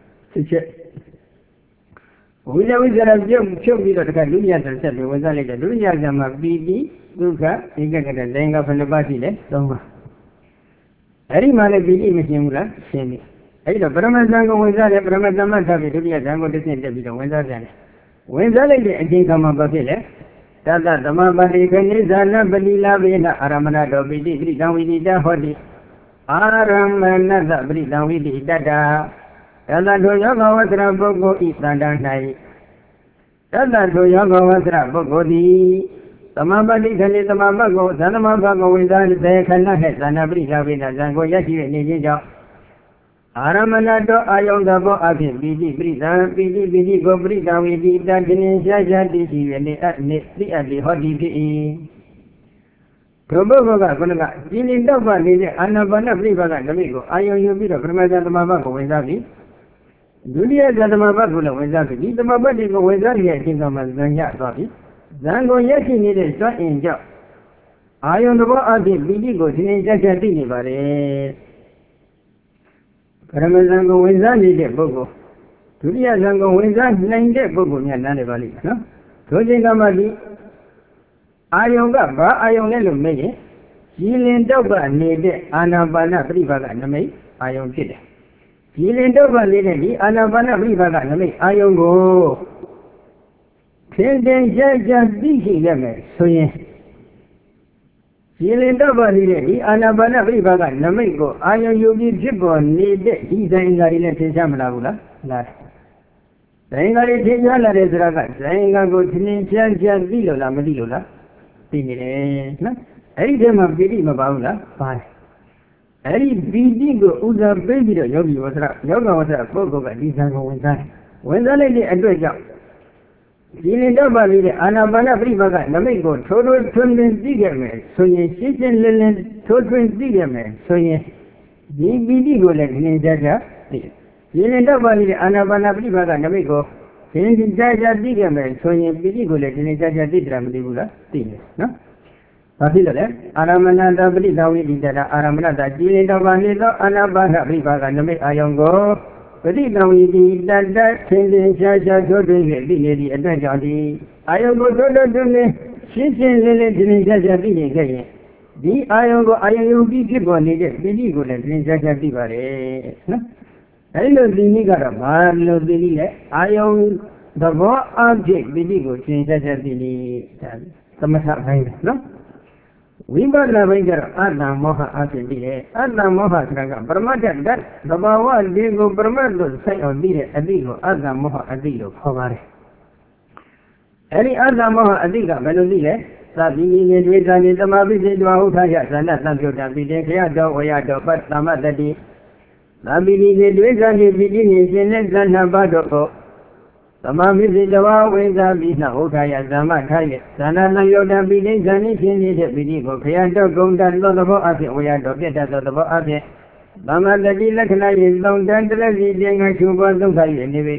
With the wizard of Jim Chobi that Lunia said, was a little Lunia Zama Bidi Duka Ingagara, Zanga from the Basile, Soma. Any man of Bidi Mishimula, Shemi. I the Brahmazango was a Brahmazama Tavi, Zango descended with the Windavan. When the lady again come up a village, Tata Damabari Kanizana Balila Vena Aramana Dobidi, Britan with the Hodi Aramana Britan with the Dada Tata Doyaga was Rabogo Islandan Nai Tata Doyaga was Rabogodi Tamabadi Kali Tamabago, Sanamabago with the Kanahet, Sanabrika Vena Zango Yaki and Nija Aramanado Ayongabo Abi, Bidi Brida, Bidi Bidi Gobrida, we did that in Jajadi, and the Abi Hodi. Proboga, Gonaga, Jilin Dova, Anabana Briva, Gamigo, Ayon Yubida, Premada Mabago, Wezavi. Julia Zadamabagula, Wezavi, the Mabadi go Wezavi, Kingdom of Zanya, Zavi. Zango Yaki needed shot in job. Ayon the Abi, Bidi goes in Jajadi, but Ramazango Wizani de Bogo. Tulia Zango Wizan, nine de Bogo, Yanavali. No? Tojigamadi Ayonga, Ayonello May, Jilin Doba needed Anabana Brivaga Name, Ayon did. Jilin Doba needed Anabana Brivaga Name, Ayongo. Tending Jaja Bigi Yame, so yes. Yelenda Lady, Anabana Rivaga, Namigo, Ayon Yugi Jibon, need he's in the related Jamala. Saying I did Yala Rezaga, saying I go to Ninja Vilo, La Mediola. Any them of Bidi Mabaula, fine. Any Bidigo Uza Baby Yogi was a Yoga was a Bogo, but these are going time. When the lady addressed up. Yelenda Bali, Anabana Rivaga, Namigo, total twin digame, so ye chicken linen, total digame, so ye Bidigo let Ninja. Yelenda Bali, Anabana Rivaga, Namigo, Sending Jaja digame, so ye Bidigo let Ninja Didram Digula, no? Pasilla, Aramana Dabri Dawi Dida, Aramana, Yelenda Bali, Anabana Rivaga, Nami Ayongo. But if now we did that, that sending Jaja children, the lady at the Jadi. I am go to me, she's in the Jaja Vini. The Iongo, I will be given it, the good and Jaja Vivare. I know the Nigara, Marlo Vili, I own the war object, the Ligo, Jaja Vini. Tamasa, no? We got the Ranger, Adna Moha Asili, Adna Moha Traga, Permata, that the Bawa, Digo, Permado, say on Bide, Adigo, Adna Moha Adilo, Hogare. Any Adna Moha Adiga, Melodile, Sabini, Rizani, the Mabi, the Mahutaya, and that's not your Dabide, Yado, Oyado, but Samadadi. Sabini, the Rizani, Bidini, and then Nabado. The Mami is the one with the Bina Hotaya, Zamakaya, Sanana Yoda Bidi, Zani, Bidigo, Pianto, Gondan, Lobo, Afi, we are to get at the Boafi. Bama the Villa can I is long down to the leading a sugar, don't I anyway.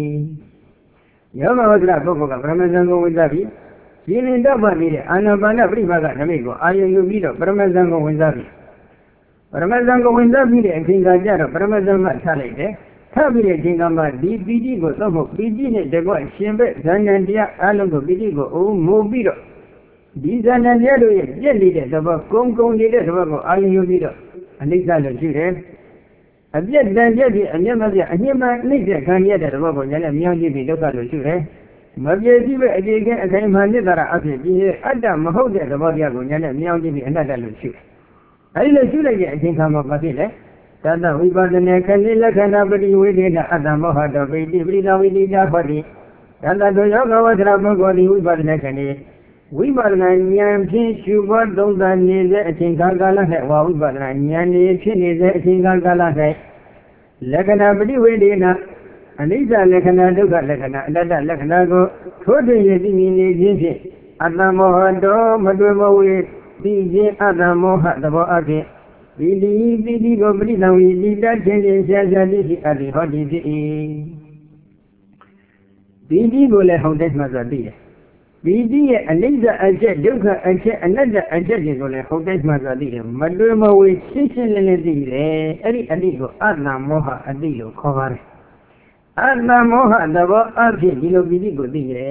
Yama was la Boga, Ramazango with Zavi. Seen in Dabari, Anabana Rivaga, Amigo, I am you video, Ramazango with Zavi. Ramazango with Zavi, and King Gajaro, Ramazan Salade. Tabile Jingama, Bidigo, Somo, Bidine, the boy, Shimbe, Zanandia, Alongo, Bidigo, O Mobilo. These are not yellow, jelly, the book, Congo, leader, Alu Vido, and these are the children. A jet than Jetty, and Yamadia, and Yama, Nature can yet at the book, and Yami, the local children. Mabia, again, and came Handara, Adam, Mahoda, the body of Yami, and another children. I let you again, think I'm a Basile. Tata, we got the neck and the canabri within Adamoha, the baby, we know we need a body. Tata, the yoga was Ramagoni, we got the neck and it. We got nine yam chin, you got those that need a Chinkagala, while we got nine yam chin is a Chinkagala. Lacanabri within a and these are Lacanaduga, Lacana, Lacanago, totally in the Jinji. Adamoha, do, Madumo, we, D J Adamoha, the Boaki. Bidi Bidi go Brida, we did that change Jaja at the Hodi. Bidi go let how that must be. Bidi Aliza Ajay Duka Ajay another Ajay Hotel Mazadi, Maduma with Sissin Ledile, Eri Adigo, Adna Moha Adilo, Cover. Adna Moha, the Bo Arji, Dilo Bidigo,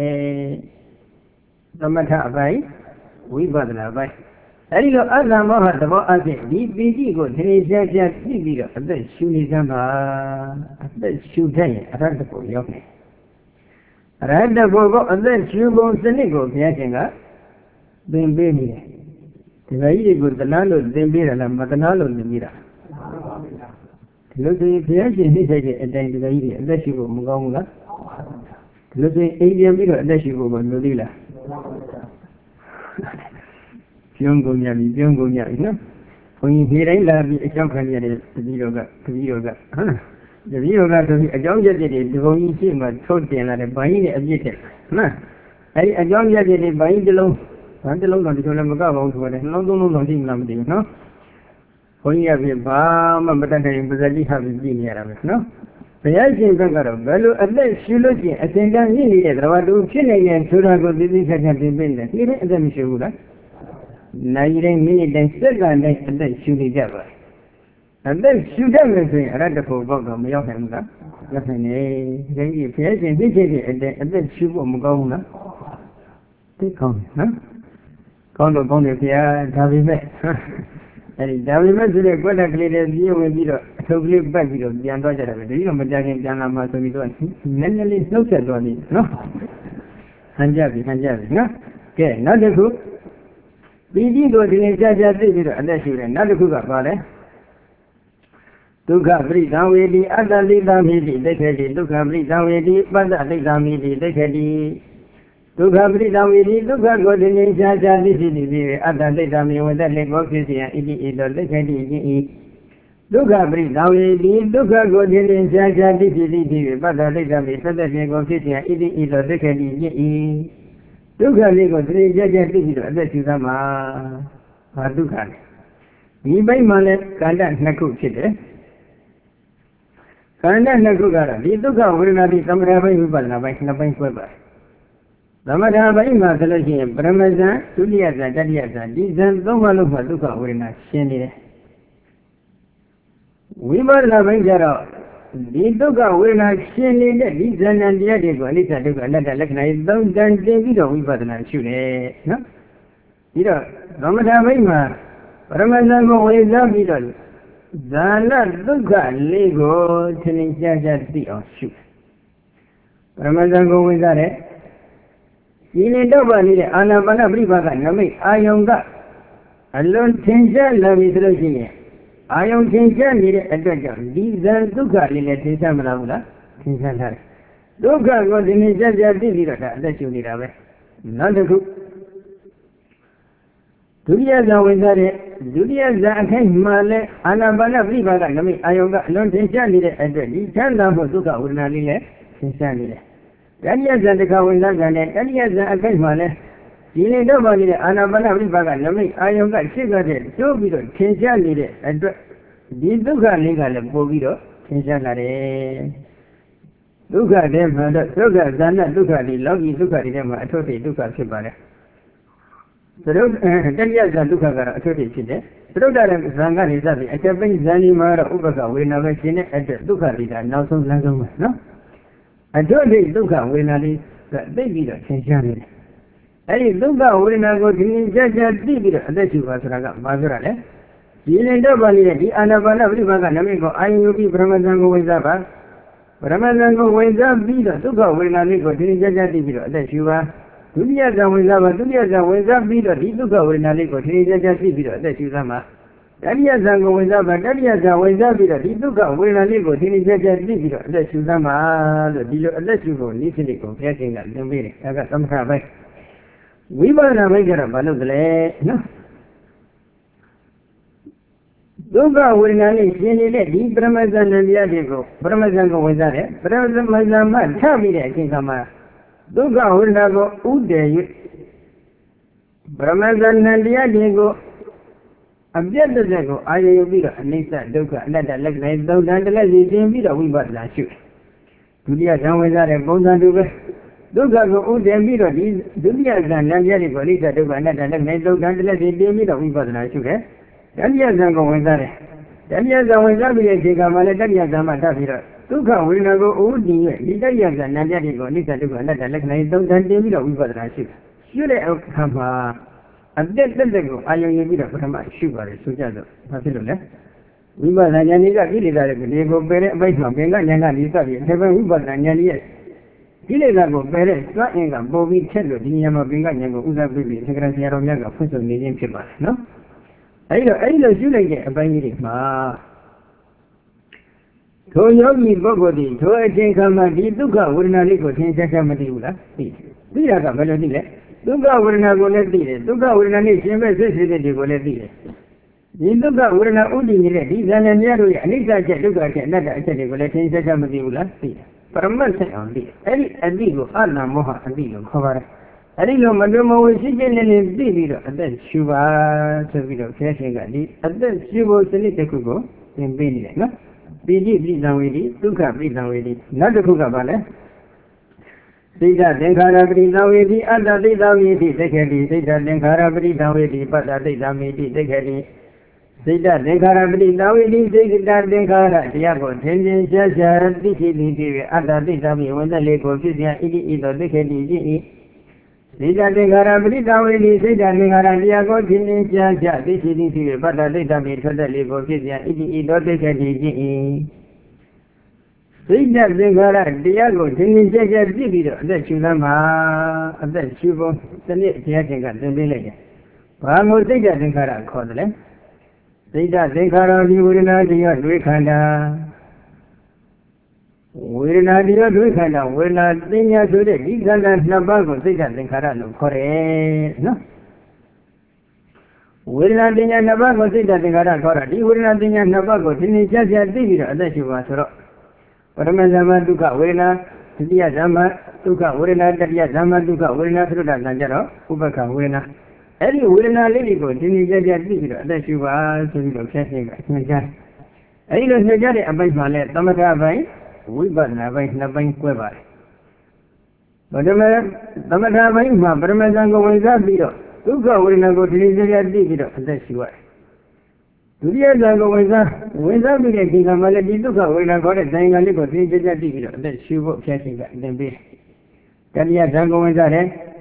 the Matabai, we bother by. Adigo Adna Moha, the Bo Arji, Bidigo, Teresia, Bidigo, the Shunizama, the Shuday, I don't know. Rada Bogo and then Shubo Senigo, Yatinga, then Beni. The very good, the Nalo, then Bira, and Matanalo, the Mira. Look at the Asian, he said, and then the India, and then she will Munga. Look at Indian Mira, and then she will Nodila. Jungo Yami, Jungo Yami, no? When you hear a love, a company, the Viroga, the Viroga, huh? The view got to be a young lady, the only thing was told them that a buying a visit. A young lady buying the loan, and the loan on the Colombo to a London on the no? When you have a balm, but I am busy having been here, no? The Asian Bangaro, well, at least you look at the Indian, I do Chile and Surago, this has been business. Here is the Mishura. Nine minutes and seven, and then shoot each other. And then shoot everything, I read the book of Yohanga. Nothing, eh? Then you pay and visit and then shoot Mugona. Take on, huh? Condo Bonnie Pia, Davime. And Davime to the good agreed you will be so live back with the Android. You know, Majan Jana Matomito, many no said on it, no? Hanjabi, Hanjabi, no? Okay, not the cook. We did go to the judge, and that's you, not the cook about it. Duka Brita Vedi, Ada Lida Midi, Decadi, Duka Brita Vedi, Bada Lida Midi, Decadi. Duka Brita Vedi, Duka Godin, Jaja, Lidi, Ada Lida Midi, with the Lego City, Idi, Decadi. Duka Brita Vedi, Duka Godin, Jaja, Lidi, Bada Lida Midi, the Lego City, Idi, Decadi. Duka Lego, three Jaja, Lidi, the Sudama, Duka. We buy Malek, Kanda, Naku Chile. Kanda Nagugara, the Duka Urinati, some Rabbi Ubana, by Snapping Quiver. The Madaba Imatology, Bramaza, Tuliaza, Dadiaza, Dizan, Domalufa, Duka Urina, Sheni. We were Lavangara, the Duka Urina, Sheni, Dizan and the Adigo, Lita Duka, Lata Lakna, don't dance David or Ubana, Shune. No? You know, Ramadaba Ima, Ramazan go away, Zavidal. Zana Duka Lego Tenisha the shoot. Ramazan go with that. In a double, Anabana Bribaga, Nami, Ayonga. I learned Tenja, love is Rosine. Ayon Tenja needed a dragon. These are Duka in a Tisamana, Tisan. Duka was in his judge, that you need away. Not a cook. Juliaza Wizare, Juliaza Male, Anabana Bribaga, Nami, Ayonga, learned Tenja needed a dragon. He turned down for Duka Urnalile, Tisanile. Daniel the Kawinagane, Daniel against Male. You need nobody, Anabana Ribaga, Nami, Ayonga, Sigade, so we don't change your leader. And the Duka Liga, Bogido, Tinsanare. Duka them, Duka, Zana, Duka, the Logi, Duka, them, I told you, Duka Sibare. The road, Daniel Duka, I told you, the road Zangan is a campaign Zani Mara Ubaga, we never seen it at the Duka Liga, now some Langoma, no? I told you, Duka, we not that baby, change your leader. Hey, Duka, we not go to Jaja, that you was Mazurale. You end up on it, Anabana Ribaga, Namigo, I will be Ramadano with Zaba. Ramadano with Zabida, Duka, we not go to Jaja, that you are. Tuliaza with Zaba, Tuliaza with Zabida, Duka, we not go to Jaja, that you are. Daniaza with Zaba, Daniaza with Zabida, Duka, we not go to Jaja, that you are. Let you go, listening, getting that, I got some habit. We were a regular Balugale, no? Duga will not let Bramazan and Yadigo, Bramazan go with that, Bramazan, tell me that, Kinkama. Duga will not go, Ude, Bramazan and Yadigo, Abjad the Zago, I will be a Nisa, Duka, and that like that, though nonetheless, it didn't be the we but last year. Julia, down with that, and both on Duga. ဒုက္ခကိုဥဒင်ပြီးတော့ဒီဒုတိယဇန်ဉာဏ်ကြီးကိုအနိစ္စဒုက္ခအနတ္တလက်နဲ့သုံးတန်တလက်ပြီးပြီးတော့ဝိပဿနာရှုတယ်တတိယဇန်ကိုဝင်စားတယ်တတိယဇန်ဝင်စားပြီးတဲ့ချိန်ကမှလည်းတတိယဇန်မှာထပ်ပြီးတော့ဒုက္ခဝေဒနာကိုဥဒင်ရဲ့ဒီတတိယဇန်ဉာဏ်ကြီးကိုအနိစ္စဒုက္ခအနတ္တလက်နဲ့သုံးတန်တင်ပြီးတော့ဝိပဿနာရှုတယ်ရှုတဲ့အခါမှာအသက်တက်တက်ကိုအာယုံယူပြီးတော့ပထမရှုပါတယ်ဆိုကြတော့ဘာဖြစ်လို့လဲဝိပဿနာဉာဏ်ကြီးကကိလေသာတွေကိုဒီကိုပယ်တဲ့အပိုင်းမှာပင်ကဉာဏ်ကနေစပြီးအဲဒီဘက်ဝိပဿနာဉာဏ်ကြီးရဲ့ကိလေသာကိုပယ်တဲ့စွမ်းအင်ကပုံပြီးထက်လို့ဒီဉာဏ်မှာပင်ကဉာဏ်ကိုဥစ္စာပြုပြီးသက္ကရာဆရာတော်များကဖွင့်ဆိုနေခြင်းဖြစ်ပါတယ်နော်အဲဒီတော့အဲဒီလိုရှုလိုက်တဲ့အပိုင်းကြီးတွေမှာထိုယောဂီပုဂ္ဂိုလ်ဒီထိုအချိန်ခါမှာဒီဒုက္ခဝေဒနာလေးကိုသင်ချက်ချက်မသိဘူးလားသိသိတာကဘယ်လိုသိလဲဒုက္ခဝေဒနာကိုလည်းသိတယ်ဒုက္ခဝေဒနာနဲ့ရှင်မဲ့စိတ်စိတ်တွေကိုလည်းသိတယ်ဒီဒုက္ခဝေဒနာဥဒိနေတဲ့ဒီဇာနဲ့များတို့ရဲ့အနိစ္စချက်ဒုက္ခချက်အနတ္တအချက်တွေကိုလည်းသင်ချက်ချက်မသိဘူးလားသိတယ်ပရမတ်ဆိုင်အောင်သိအဲ့ဒီအသိကိုအနမောဟအသိလို့ခေါ်ပါတယ်အဲ့ဒီလိုမလွန်မဝေရှိချင်းနဲ့သိပြီးတော့အသက်ရှူပါဆိုပြီးတော့ဆရာရှင်ကဒီအသက်ရှူဖို့စနစ်တစ်ခုကိုသင်ပေးနေတယ်နော်ပိဋိပိသံဝေဒီဒုက္ခပိသံဝေဒီနောက်တစ်ခုကဘာလဲစိတ်သင်္ခါရပရိသံဝေဒီအတ္တသိတ္တဝေဒီသိက္ခတိစိတ်သင်္ခါရပရိသံဝေဒီပတ္တသိတ္တမေတိသိက္ခတိစိတ်သင်္ခါရပရိသံဝေဒီစိတ်တသင်္ခါရတရားကိုသင်ခြင်းရှားရှားသိရှိသည်ဖြစ်၍အတ္တသိတ္တမေဝန်သက်လေးကိုဖြစ်စေဣတိဣသောသိက္ခတိရှိ၏စိတ်သင်္ခါရပရိသံဝေဒီစိတ်သင်္ခါရတရားကိုသင်ခြင်းရှားရှားသိရှိသည်ဖြစ်၍ပတ္တသိတ္တမေထွက်သက်လေးကိုဖြစ်စေဣတိဣသောသိက္ခတိရှိ၏စိတ်သင်္ခါရတရားကိုသင်္ကြန်ကြပြည့်ပြီးတော့အသက်ရှူသမှာအသက်ရှူဖို့စနစ်တရားချင်းကသင်ပေးလိုက်တယ်။ဘာလို့စိတ်သင်္ခါရခေါ်တယ်လဲ။စိတ်သင်္ခါရဒီဝေဒနာတရားတွေခန္ဓာဝေဒနာတရားတွေခန္ဓာဝေဒနာသိညာဆိုတဲ့ဒီခန္ဓာနှစ်ပါးကိုစိတ်သင်္ခါရလို့ခေါ်တယ်နော်။ဝေဒနာသိညာနှစ်ပါးကိုစိတ်သင်္ခါရခေါ်တာဒီဝေဒနာသိညာနှစ်ပါးကိုသင်္ကြန်ကြသိပြီးတော့အသက်ရှူပါဆိုတော့ပရမဇ္ဇမဒုက္ခဝေဒနာဒုတိယဇမဒုက္ခဝေဒနာတတိယဇမဒုက္ခဝေဒနာသုဒ္ဓဇံကြတော့ဥပက္ခဝေဒနာအဲ့ဒီဝေဒနာလေးတွေကိုဒီနေ့ကြကြသိပြီးတော့အသက်ရှူပါဆိုပြီးတော့ဖြတ်ရှင်းကအညွှန်ကြားအဲ့ဒီလိုညွှန်ကြားတဲ့အပိုင်းမှာလည်းသမထပိုင်းဝိပဿနာပိုင်းနှစ်ပိုင်းကွဲပါတယ်ဗုဒ္ဓမေသမထပိုင်းမှာပရမဇ္ဇံကိုဝင်စားပြီးတော့ဒုက္ခဝေဒနာကိုဒီနေ့ကြကြသိပြီးတော့အသက်ရှူရတယ်ဒုတိယဇာကိုဝင်စားဝင်စားပြီးတဲ့ဒီကမှလည်းဒီဒုက္ခဝေဒနာခေါ်တဲ့နိုင်ငံလေးကိုသိကြကြသိပြီးတော့အသက်ရှူဖို့ဖြတ်ရှင်းကအတင်ပေးတတိယဇာကိုဝင်စားတယ်